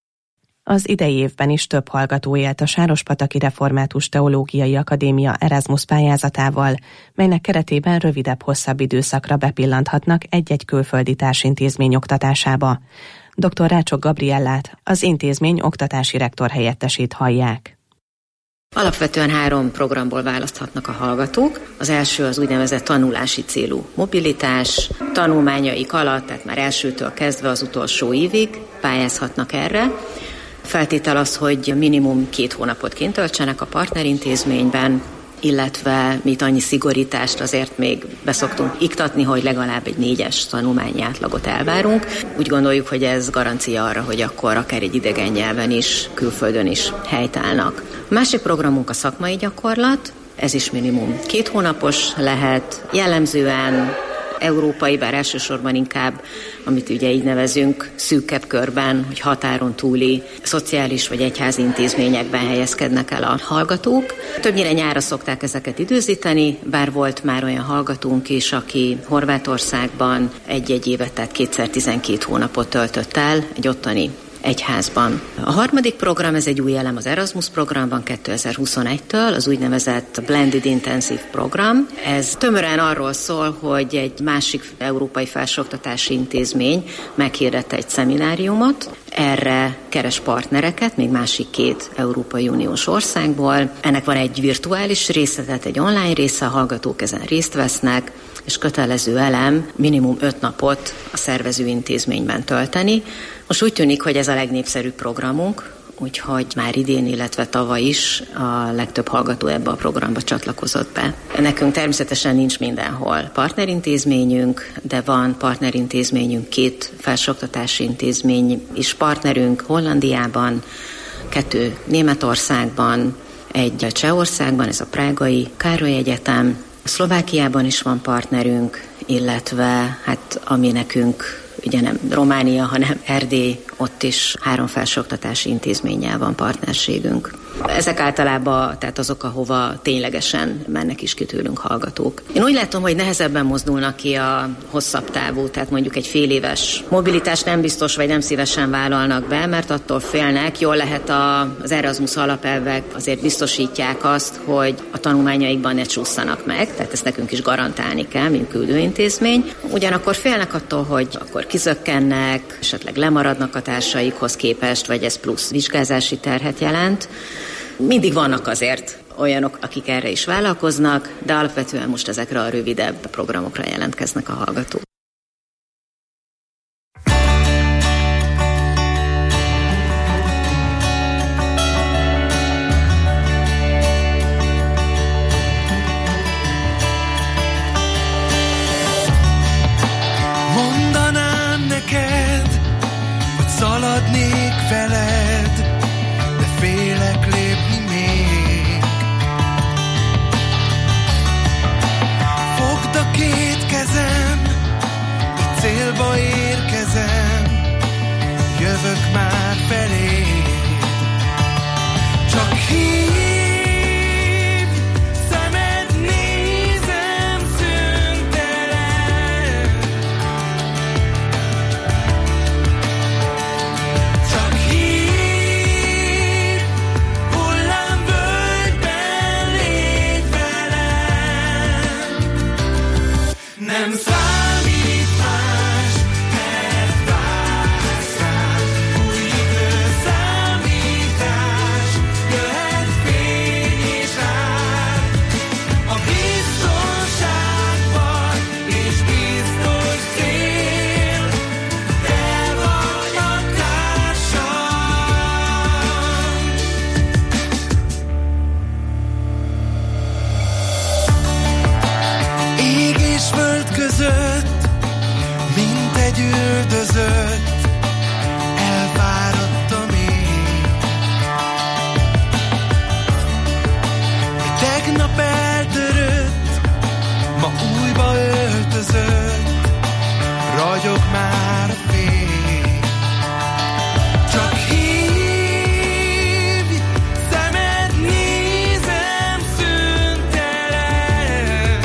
Az idei évben is több hallgató élt a Sárospataki Református Teológiai Akadémia Erasmus pályázatával, melynek keretében rövidebb-hosszabb időszakra bepillanthatnak egy-egy külföldi társintézmény oktatásába. dr. Rácsok Gabriellát, az intézmény oktatási rektor helyettesét hallják. Alapvetően három programból választhatnak a hallgatók. Az első az úgynevezett tanulási célú mobilitás. Tanulmányaik alatt, tehát már elsőtől kezdve az utolsó évig pályázhatnak erre. Feltétel az, hogy minimum két hónapot kint töltsenek a partnerintézményben, illetve mi itt annyi szigorítást azért még beszoktunk iktatni, hogy legalább egy négyes tanulmányi átlagot elvárunk. Úgy gondoljuk, hogy ez garancia arra, hogy akkor akár egy idegen nyelven is, külföldön is helytállnak. A másik programunk a szakmai gyakorlat, ez is minimum két hónapos lehet, jellemzően európai, bár elsősorban inkább, amit ugye így nevezünk, szűkebb körben, hogy határon túli szociális vagy egyházi intézményekben helyezkednek el a hallgatók. Többnyire nyárra szokták ezeket időzíteni, bár volt már olyan hallgatónk is, aki Horvátországban egy-egy évet, tehát kétszer tizenkét hónapot töltött el egy ottani egyházban. A harmadik program, ez egy új elem az Erasmus programban kétezer-huszonegytől, az úgynevezett Blended Intensive program. Ez tömören arról szól, hogy egy másik európai felsőoktatási intézmény meghirdette egy szemináriumot, erre keres partnereket, még másik két Európai Uniós országból. Ennek van egy virtuális része, tehát egy online része, a hallgatók ezen részt vesznek, és kötelező elem minimum öt napot a szervező intézményben tölteni. Most úgy tűnik, hogy ez a legnépszerűbb programunk, úgyhogy már idén, illetve tavaly is a legtöbb hallgató ebbe a programba csatlakozott be. Nekünk természetesen nincs mindenhol partnerintézményünk, de van partnerintézményünk, két felsőoktatási intézmény is partnerünk Hollandiában, kettő Németországban, egy Csehországban, ez a prágai Károly Egyetem, Szlovákiában is van partnerünk, illetve hát ami nekünk ugye nem Románia, hanem Erdély, ott is három felsőoktatási intézménnyel van partnerségünk. Ezek általában tehát azok, ahova ténylegesen mennek is ki tőlünk hallgatók. Én úgy látom, hogy nehezebben mozdulnak ki a hosszabb távú, tehát mondjuk egy fél éves mobilitást nem biztos, vagy nem szívesen vállalnak be, mert attól félnek, jól lehet a, az Erasmus alapelvek azért biztosítják azt, hogy a tanulmányaikban ne csúszanak meg, tehát ezt nekünk is garantálni kell, mint küldőintézmény. Ugyanakkor félnek attól, hogy akkor kizökkennek, esetleg lemaradnak a társaikhoz képest, vagy ez plusz vizsgázási terhet jelent. Mindig vannak azért olyanok, akik erre is vállalkoznak, de alapvetően most ezekre a rövidebb programokra jelentkeznek a hallgatók. Mondanám neked, hogy szaladnék veled, de félek lépni még. Fogd a két kezem, így célba érkezem, jövök már feléd. Csak hívj, szemed nézem szüntelen. Csak hívj, hullámvölgyben légy velem. Nem számít más, mert vársz rám. Új időszámítás, jöhet fény és ár. A biztonságban és biztos cél, te vagy a társam. Ég és föld között, mint egy üldözött, elfáradtam én. Mi tegnap eltörött, ma újba öltözött, ragyog már a fény. Csak hívj, szemed nézem szüntelen.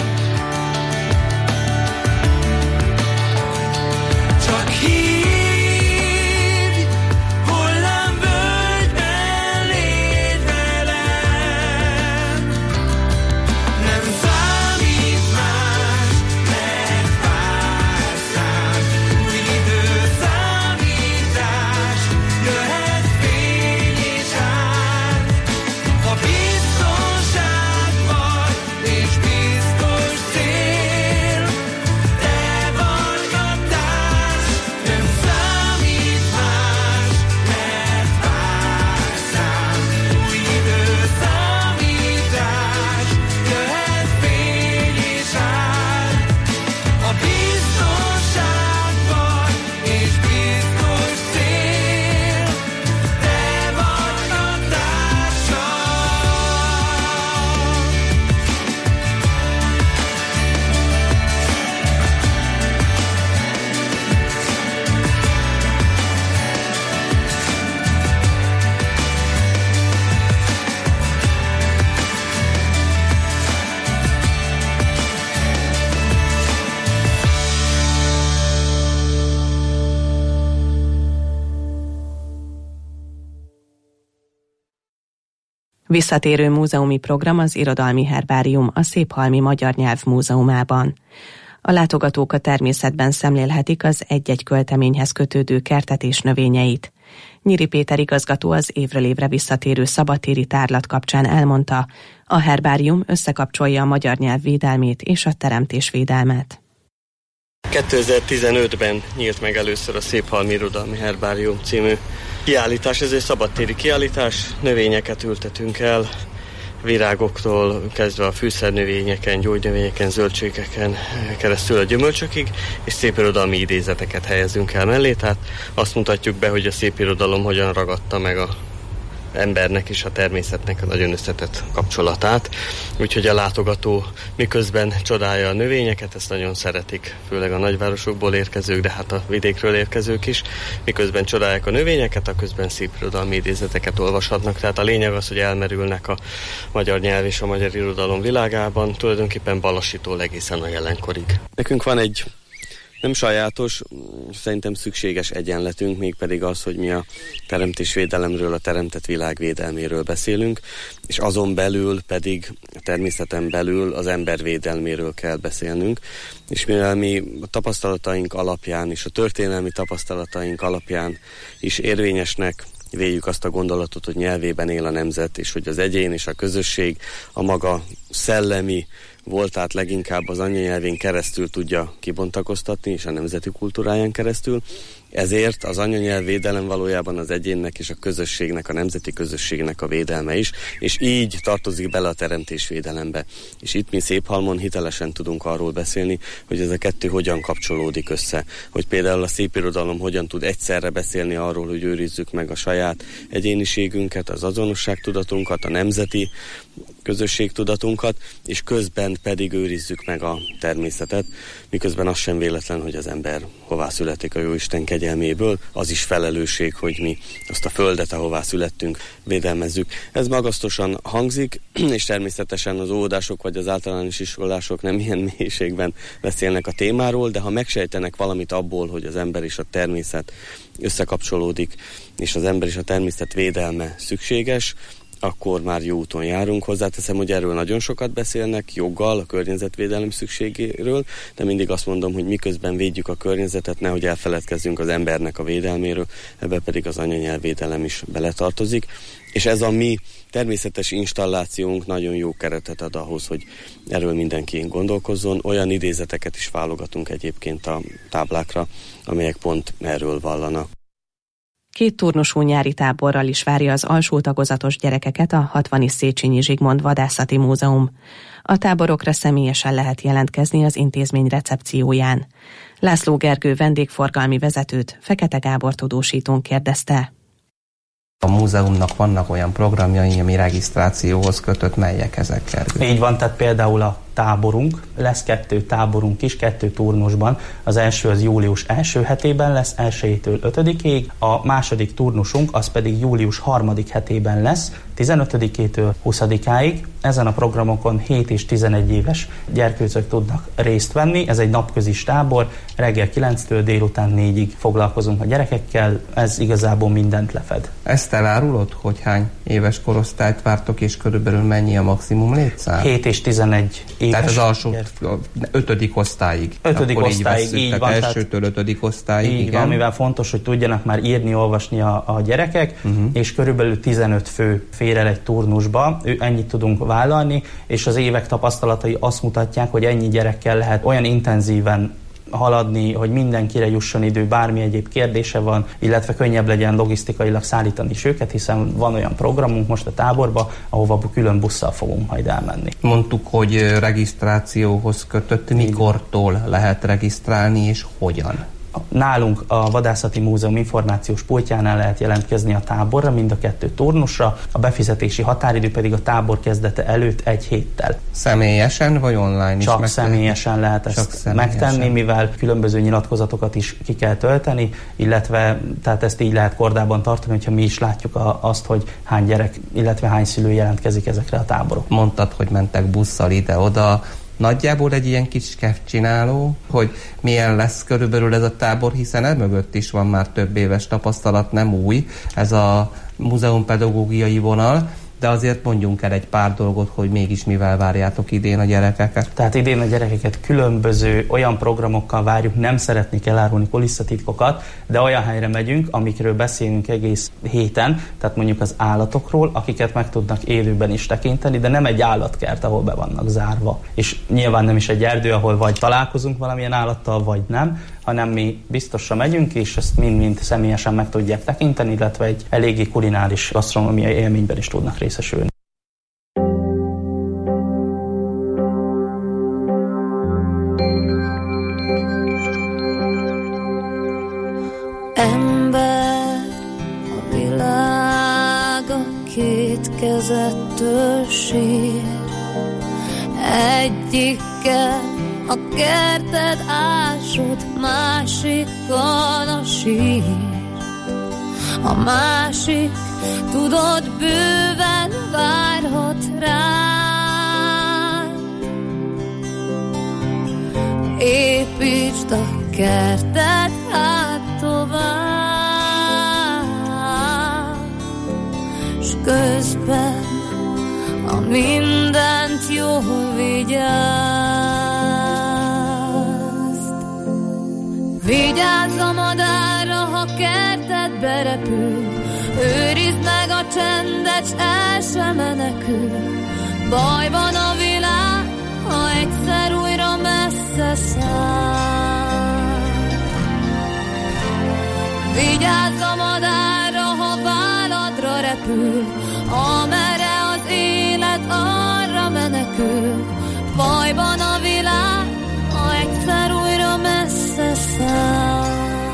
Csak hívj, hullámvölgyben légy velem. Nem számít más, mert vársz rám. Új időszámítás, jöhet fény és ár. A biztonság vagy, és biztos cél, te vagy a társ. Nem számít más, mert vársz rám. Új időszámítás, jöhet fény és ár. A biztonság vagy, és biztos cél, te vagy a társam. Visszatérő múzeumi program az Irodalmi Herbárium a Széphalmi Magyar Nyelv Múzeumában. A látogatók a természetben szemlélhetik az egy-egy költeményhez kötődő kertet és növényeit. Nyíri Péter igazgató az évről évre visszatérő szabadtéri tárlat kapcsán elmondta, a herbárium összekapcsolja a magyar nyelv védelmét és a teremtésvédelmet. kétezer-tizenötben nyílt meg először a Széphalmi Irodalmi Herbárium című kiállítás. Ez egy szabadtéri kiállítás, növényeket ültetünk el, virágoktól kezdve a fűszernövényeken, gyógynövényeken, zöldségeken keresztül a gyümölcsökig, és szépirodalmi idézeteket helyezünk el mellé, tehát azt mutatjuk be, hogy a szépirodalom hogyan ragadta meg a embernek és a természetnek a nagyon összetett kapcsolatát. Úgyhogy a látogató miközben csodálja a növényeket, ezt nagyon szeretik, főleg a nagyvárosokból érkezők, de hát a vidékről érkezők is. Miközben csodálják a növényeket, a közben szépirodalmi idézeteket olvashatnak. Tehát a lényeg az, hogy elmerülnek a magyar nyelv és a magyar irodalom világában, tulajdonképpen Balassitól egészen a jelenkorig. Nekünk van egy nem sajátos, szerintem szükséges egyenletünk, mégpedig az, hogy mi a teremtésvédelemről, a teremtett világ védelméről beszélünk, és azon belül pedig, a természeten belül az ember védelméről kell beszélnünk, és mivel mi a tapasztalataink alapján és a történelmi tapasztalataink alapján is érvényesnek véljük azt a gondolatot, hogy nyelvében él a nemzet, és hogy az egyén és a közösség a maga szellemi voltát leginkább az anyanyelvén keresztül tudja kibontakoztatni, és a nemzeti kultúráján keresztül. Ezért az anyanyelv védelem valójában az egyénnek és a közösségnek, a nemzeti közösségnek a védelme is, és így tartozik bele a teremtésvédelembe. És itt mi Széphalmon hitelesen tudunk arról beszélni, hogy ez a kettő hogyan kapcsolódik össze. Hogy például a szépirodalom hogyan tud egyszerre beszélni arról, hogy őrizzük meg a saját egyéniségünket, az azonosságtudatunkat, a nemzeti közösségtudatunkat, és közben pedig őrizzük meg a természetet, miközben az sem véletlen, hogy az ember hová születik a Jóisten kegyelméből, az is felelősség, hogy mi azt a földet, ahová születtünk, védelmezzük. Ez magasztosan hangzik, és természetesen az óvodások vagy az általános iskolások nem ilyen mélységben beszélnek a témáról, de ha megsejtenek valamit abból, hogy az ember és a természet összekapcsolódik, és az ember és a természet védelme szükséges, akkor már jó úton járunk. Hozzáteszem, hogy erről nagyon sokat beszélnek, joggal, a környezetvédelem szükségéről, de mindig azt mondom, hogy miközben védjük a környezetet, nehogy elfeledkezzünk az embernek a védelméről, ebbe pedig az anyanyelvvédelem is beletartozik. És ez a mi természetes installációnk nagyon jó keretet ad ahhoz, hogy erről mindenki gondolkozzon. Olyan idézeteket is válogatunk egyébként a táblákra, amelyek pont erről vallanak. Két turnusú nyári táborral is várja az alsó tagozatos gyerekeket a hatvani Széchenyi Zsigmond Vadászati Múzeum. A táborokra személyesen lehet jelentkezni az intézmény recepcióján. László Gergő vendégforgalmi vezetőt Fekete Gábor tudósítón kérdezte. A múzeumnak vannak olyan programjai, ami regisztrációhoz kötött, melyek ezek, Gergő? Így van, tehát például a táborunk, lesz kettő táborunk is, kettő turnusban. Az első az július első hetében lesz, elsőjétől ötödikéig, a második turnusunk az pedig július harmadik hetében lesz, tizenötödikétől huszadikáig. Ezen a programokon hét és tizenegy éves gyerkőcök tudnak részt venni. Ez egy napközis tábor, reggel kilenctől délután négyig foglalkozunk a gyerekekkel, ez igazából mindent lefed. Ezt elárulod, hogy hány éves korosztályt vártok, és körülbelül mennyi a maximum létszám? hét és tizenegy éves. Tehát az alsó ötödik osztályig. Ötödik osztályig, így, így van. Elsőtől ötödik osztályig, így igen. van, mivel fontos, hogy tudjanak már írni, olvasni a, a gyerekek, uh-huh. és körülbelül tizenöt fő fér el egy turnusba, ő ennyit tudunk vállalni, és az évek tapasztalatai azt mutatják, hogy ennyi gyerekkel lehet olyan intenzíven haladni, hogy mindenkire jusson idő, bármi egyéb kérdése van, illetve könnyebb legyen logisztikailag szállítani is őket, hiszen van olyan programunk most a táborba, ahova külön busszal fogunk majd elmenni. Mondtuk, hogy regisztrációhoz kötött, mikortól lehet regisztrálni és hogyan? Nálunk a Vadászati Múzeum információs pultjánál lehet jelentkezni a táborra, mind a kettő turnusra, a befizetési határidő pedig a tábor kezdete előtt egy héttel. Személyesen vagy online is? Csak személyesen lehet ezt személyesen megtenni, mivel különböző nyilatkozatokat is ki kell tölteni, illetve tehát ezt így lehet kordában tartani, hogyha mi is látjuk a, azt, hogy hány gyerek, illetve hány szülő jelentkezik ezekre a táborokra. Mondtad, hogy mentek busszal ide-oda. Nagyjából egy ilyen kis kevcsináló, hogy milyen lesz körülbelül ez a tábor, hiszen emögött is van már több éves tapasztalat, nem új ez a múzeumpedagógiai vonal, de azért mondjunk el egy pár dolgot, hogy mégis mivel várjátok idén a gyerekeket. Tehát idén a gyerekeket különböző olyan programokkal várjuk, nem szeretnék elárulni kulisszatitkokat, de olyan helyre megyünk, amikről beszélünk egész héten, tehát mondjuk az állatokról, akiket meg tudnak élőben is tekinteni, de nem egy állatkert, ahol be vannak zárva. És nyilván nem is egy erdő, ahol vagy találkozunk valamilyen állattal, vagy nem, hanem mi biztosan megyünk, és ezt mind-mind személyesen meg tudják tekinteni, illetve egy eléggé kulináris gasztronómiai élményben is tudnak részesülni. Ember, a világ a két kezettől sír, egyikkel a kerted ásod, másikkal a sír. A másik, tudod, bőven várhat rád. Építsd a kertet hát tovább, s közben a mindent jól vigyázd. Vigyázz a madárra, ha kertedbe repül, őrizd meg a csendet, s el sem menekül. Bajban a világ, ha egyszer újra messze száll. Vigyázz a madárra, ha válladra repül, amerre az élet arra menekül. Bajban a világ, ha egyszer újra messze száll.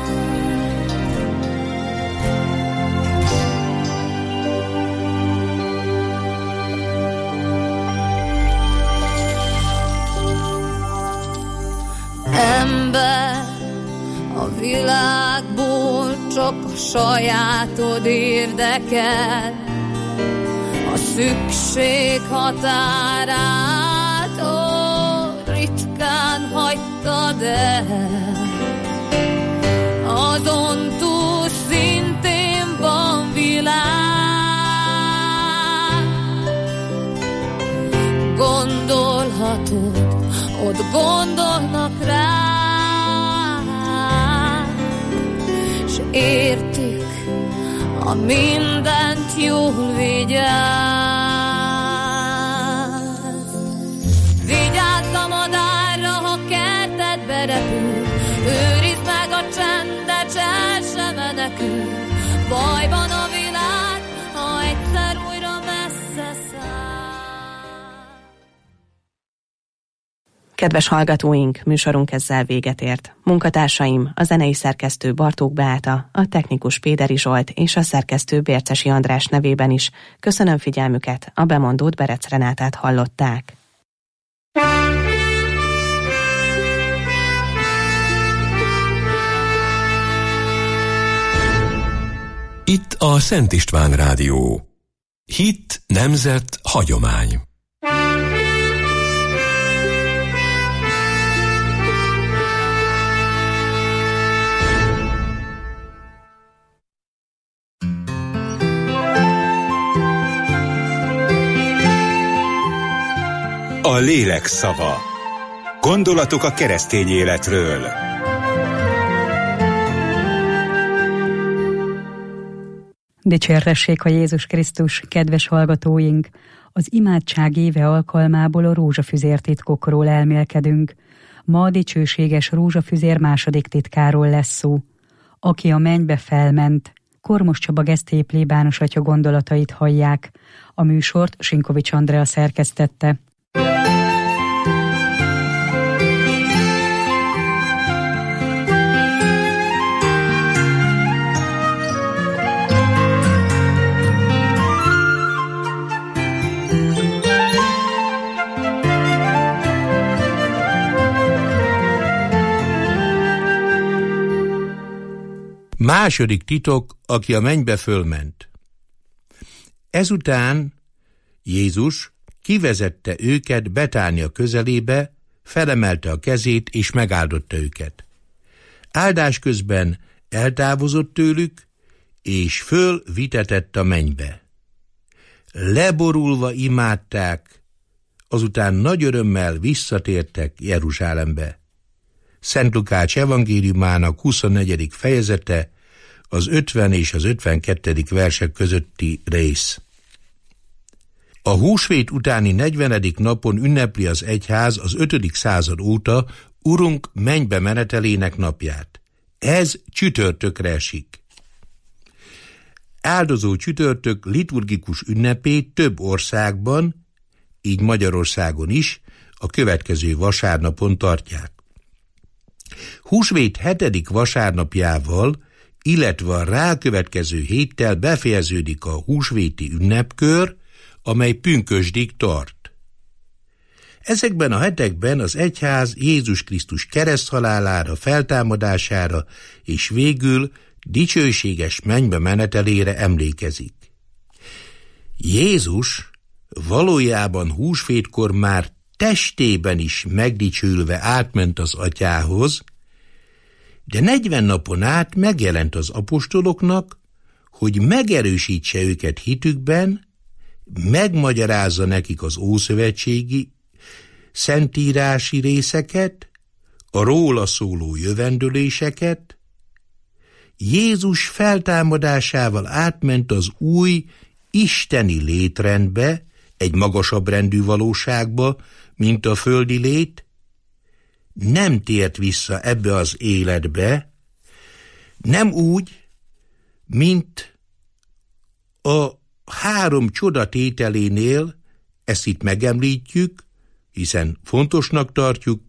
Ember, a világból csak a sajátod érdekel, a szükség határát ó, ritkán hagytad el. Azon túl szintén van világ, gondolhatod, ott gondolnak rá, s értik, a mindent jól vigyáz. Vigyázz a madárra, ha kertedbe repül, őrizd meg a csendet, s el sem menekül. Bajban a világ, ha egyszer újra messze száll. Kedves hallgatóink, műsorunk ezzel véget ért. Munkatársaim, a zenei szerkesztő Bartók Beáta, a technikus Péderi Zsolt és a szerkesztő Bércesi András nevében is köszönöm figyelmüket, a bemondót Berec Renátát hallották. Itt a Szent István Rádió. Hit, nemzet, hagyomány. A lélek szava. Gondolatok a keresztény életről. Dicsértessék a Jézus Krisztus, kedves hallgatóink! Az imádság éve alkalmából a rózsafüzér titkokról elmélkedünk. Ma a dicsőséges rózsafüzér második titkáról lesz szó. Aki a mennybe felment. Kormos Csaba Gesztély plébános atya gondolatait hallják. A műsort Sinkovics Andrea szerkesztette. Második titok, aki a mennybe fölment. Ezután Jézus kivezette őket Betánia közelébe, felemelte a kezét és megáldotta őket. Áldás közben eltávozott tőlük, és fölvitetett a mennybe. leborulva imádták, azután nagy örömmel visszatértek Jeruzsálembe. Szent Lukács evangéliumának huszonnegyedik fejezete, az ötven és az ötvenkettedik versek közötti rész. A húsvét utáni negyvenedik napon ünnepli az egyház az ötödik század óta Urunk mennybe menetelének napját. Ez csütörtökre esik. Áldozó csütörtök liturgikus ünnepét több országban, így Magyarországon is, a következő vasárnapon tartják. Húsvét hetedik vasárnapjával, illetve a rákövetkező héttel befejeződik a húsvéti ünnepkör, amely pünkösdig tart. Ezekben a hetekben az egyház Jézus Krisztus kereszthalálára, feltámadására és végül dicsőséges mennybe menetelére emlékezik. Jézus valójában húsvétkor már testében is megdicsülve átment az Atyához, de negyven napon át megjelent az apostoloknak, hogy megerősítse őket hitükben, megmagyarázza nekik az ószövetségi szentírási részeket, a róla szóló jövendőléseket. Jézus feltámadásával átment az új isteni létrendbe, egy magasabb rendű valóságba, mint a földi lét, nem tért vissza ebbe az életbe, nem úgy, mint a három csoda tételénél, ezt itt megemlítjük, hiszen fontosnak tartjuk.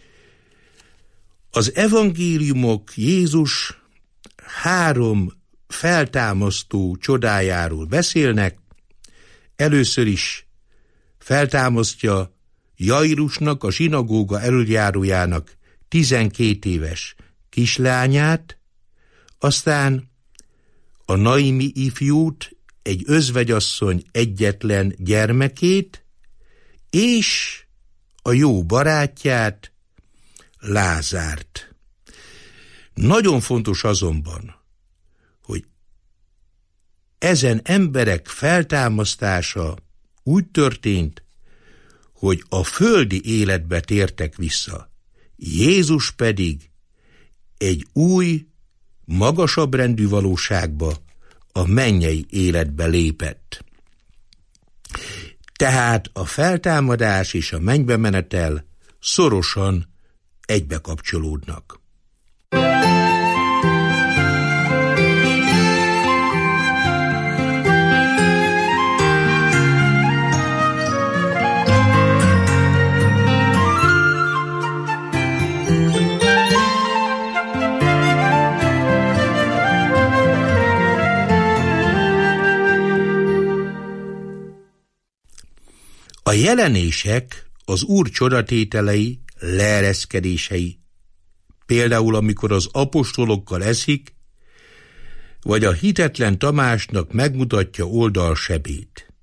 Az evangéliumok Jézus három feltámasztó csodájáról beszélnek. Először is feltámasztja Jairusnak, a zsinagóga elöljárójának tizenkét éves kislányát, aztán a Naimi ifjút, egy özvegyasszony egyetlen gyermekét, és a jó barátját, Lázárt. Nagyon fontos azonban, hogy ezen emberek feltámasztása úgy történt, hogy a földi életbe tértek vissza. Jézus pedig egy új, magasabb rendű valóságba, a mennyei életbe lépett. Tehát a feltámadás és a mennybe menetel szorosan egybe kapcsolódnak. A jelenések az Úr csodatételei, leereszkedései, például amikor az apostolokkal eszik, vagy a hitetlen Tamásnak megmutatja oldalsebét.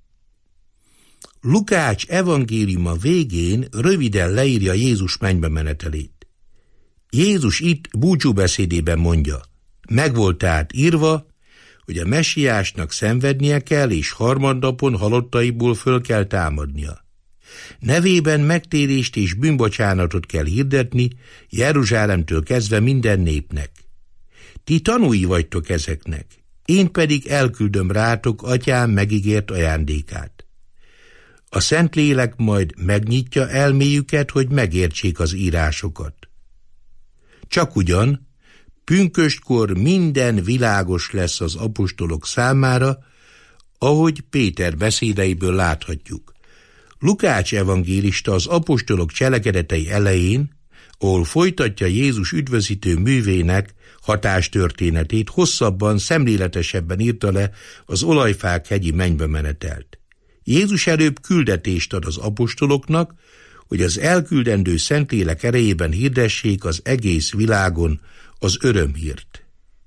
Lukács evangéliuma végén röviden leírja Jézus mennybe menetelét. Jézus itt búcsúbeszédében mondja, meg volt tehát írva, hogy a messiásnak szenvednie kell, és harmadnapon halottaiból föl kell támadnia. Nevében megtérést és bűnbocsánatot kell hirdetni Jeruzsálemtől kezdve minden népnek. Ti tanúi vagytok ezeknek, én pedig elküldöm rátok Atyám megígért ajándékát. A Szentlélek majd megnyitja elméjüket, hogy megértsék az írásokat. Csak ugyan, pünköstkor minden világos lesz az apostolok számára, ahogy Péter beszédeiből láthatjuk. Lukács evangélista az apostolok cselekedetei elején, ahol folytatja Jézus üdvözítő művének hatástörténetét, hosszabban, szemléletesebben írta le az olajfák hegyi mennybe menetelt. Jézus előbb küldetést ad az apostoloknak, hogy az elküldendő Szentlélek erejében hirdessék az egész világon az örömhírt.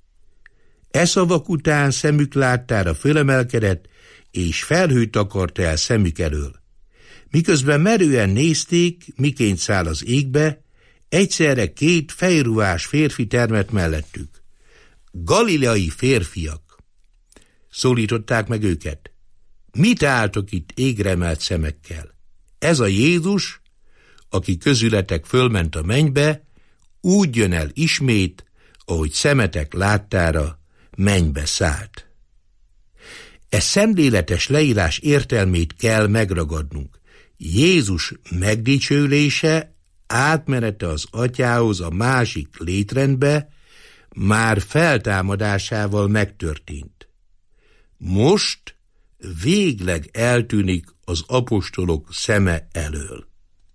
E szavak után szemük láttára fölemelkedett, és felhőt akart el szemük elől. Miközben merően nézték, miként száll az égbe, egyszerre két fejruhás férfi termett mellettük. Galileai férfiak! Szólították meg őket. mit álltok itt égremelt szemekkel? Ez a Jézus, aki közületek fölment a mennybe, úgy jön el ismét, ahogy szemetek láttára mennybe szállt. E szemléletes leírás értelmét kell megragadnunk. Jézus megdicsőlése, átmenete az atyához a másik létrendbe már feltámadásával megtörtént. Most végleg eltűnik az apostolok szeme elől.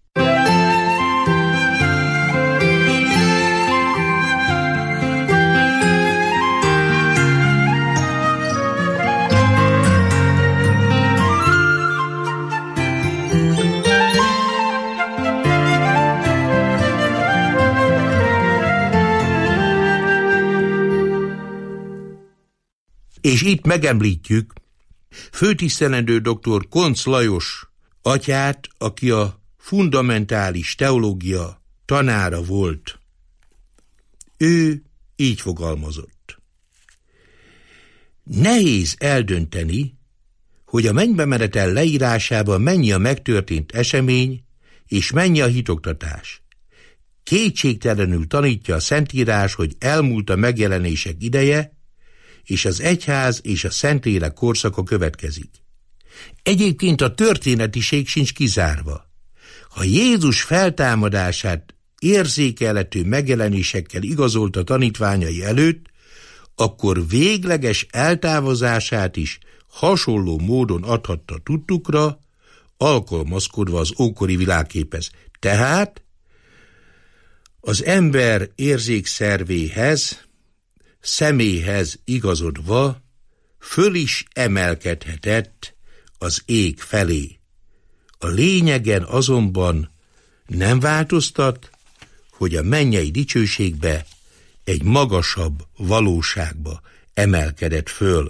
És itt megemlítjük főtisztelendő dr. Koncz Lajos atyát, aki a fundamentális teológia tanára volt. Ő így fogalmazott. Nehéz eldönteni, hogy a mennybe menetel leírásában mennyi a megtörtént esemény, és mennyi a hitoktatás. Kétségtelenül tanítja a Szentírás, hogy elmúlt a megjelenések ideje, és az egyház és a Szentlélek korszaka következik. Egyébként a történetiség sincs kizárva. Ha Jézus feltámadását érzékelhető megjelenésekkel igazolta tanítványai előtt, akkor végleges eltávozását is hasonló módon adhatta tudtukra, alkalmazkodva az ókori világképhez. Tehát az ember érzékszervéhez, személyhez igazodva föl is emelkedhetett az ég felé. A lényegen azonban nem változtat, hogy a mennyei dicsőségbe, egy magasabb valóságba emelkedett föl.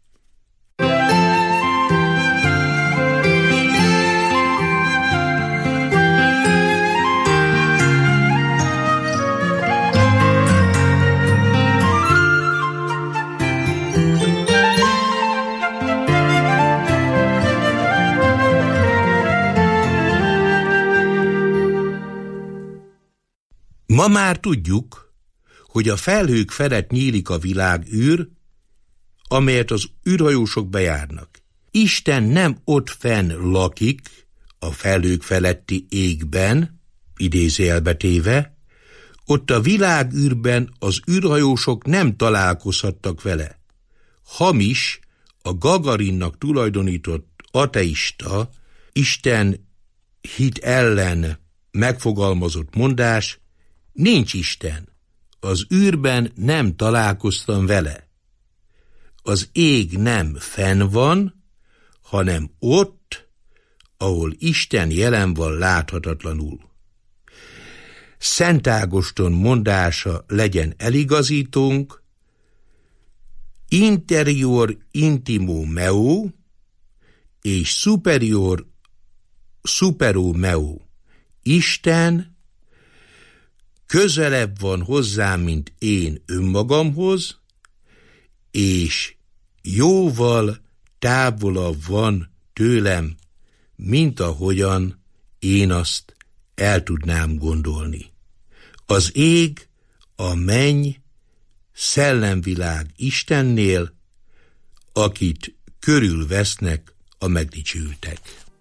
Ma már tudjuk, hogy a felhők felett nyílik a világűr, amelyet az űrhajósok bejárnak. Isten nem ott fenn lakik, a felhők feletti égben, idézőjelbe téve, ott a világűrben az űrhajósok nem találkozhattak vele. Hamis, a Gagarinnak tulajdonított ateista, Isten hit ellen megfogalmazott mondás, nincs Isten, az űrben nem találkoztam vele. Az ég nem fenn van, hanem ott, ahol Isten jelen van láthatatlanul. Szent Ágoston mondása legyen eligazítónk, interior intimo meo és superior supero meo. Isten közelebb van hozzám, mint én önmagamhoz, és jóval távolabb van tőlem, mint ahogyan én azt el tudnám gondolni. Az ég, a menny, szellemvilág Istennél, akit körülvesznek a megdicsültek.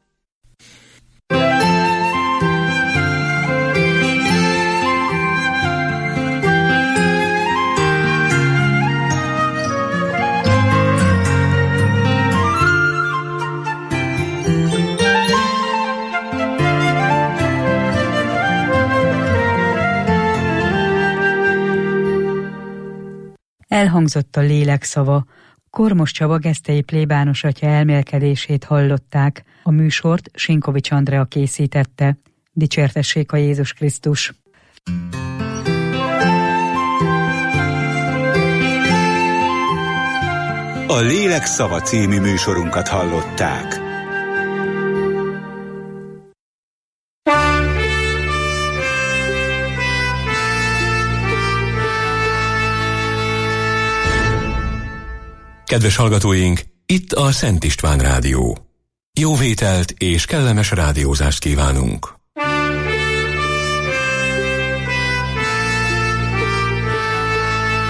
Elhangzott a lélek szava. Kormos Csaba gesztei plébános atya elmélkedését hallották. A műsort Sinkovics Andrea készítette. Dicsértessék a Jézus Krisztus! A Lélek szava című műsorunkat hallották. Kedves hallgatóink, Itt a Szent István Rádió. Jó vételt és kellemes rádiózást kívánunk!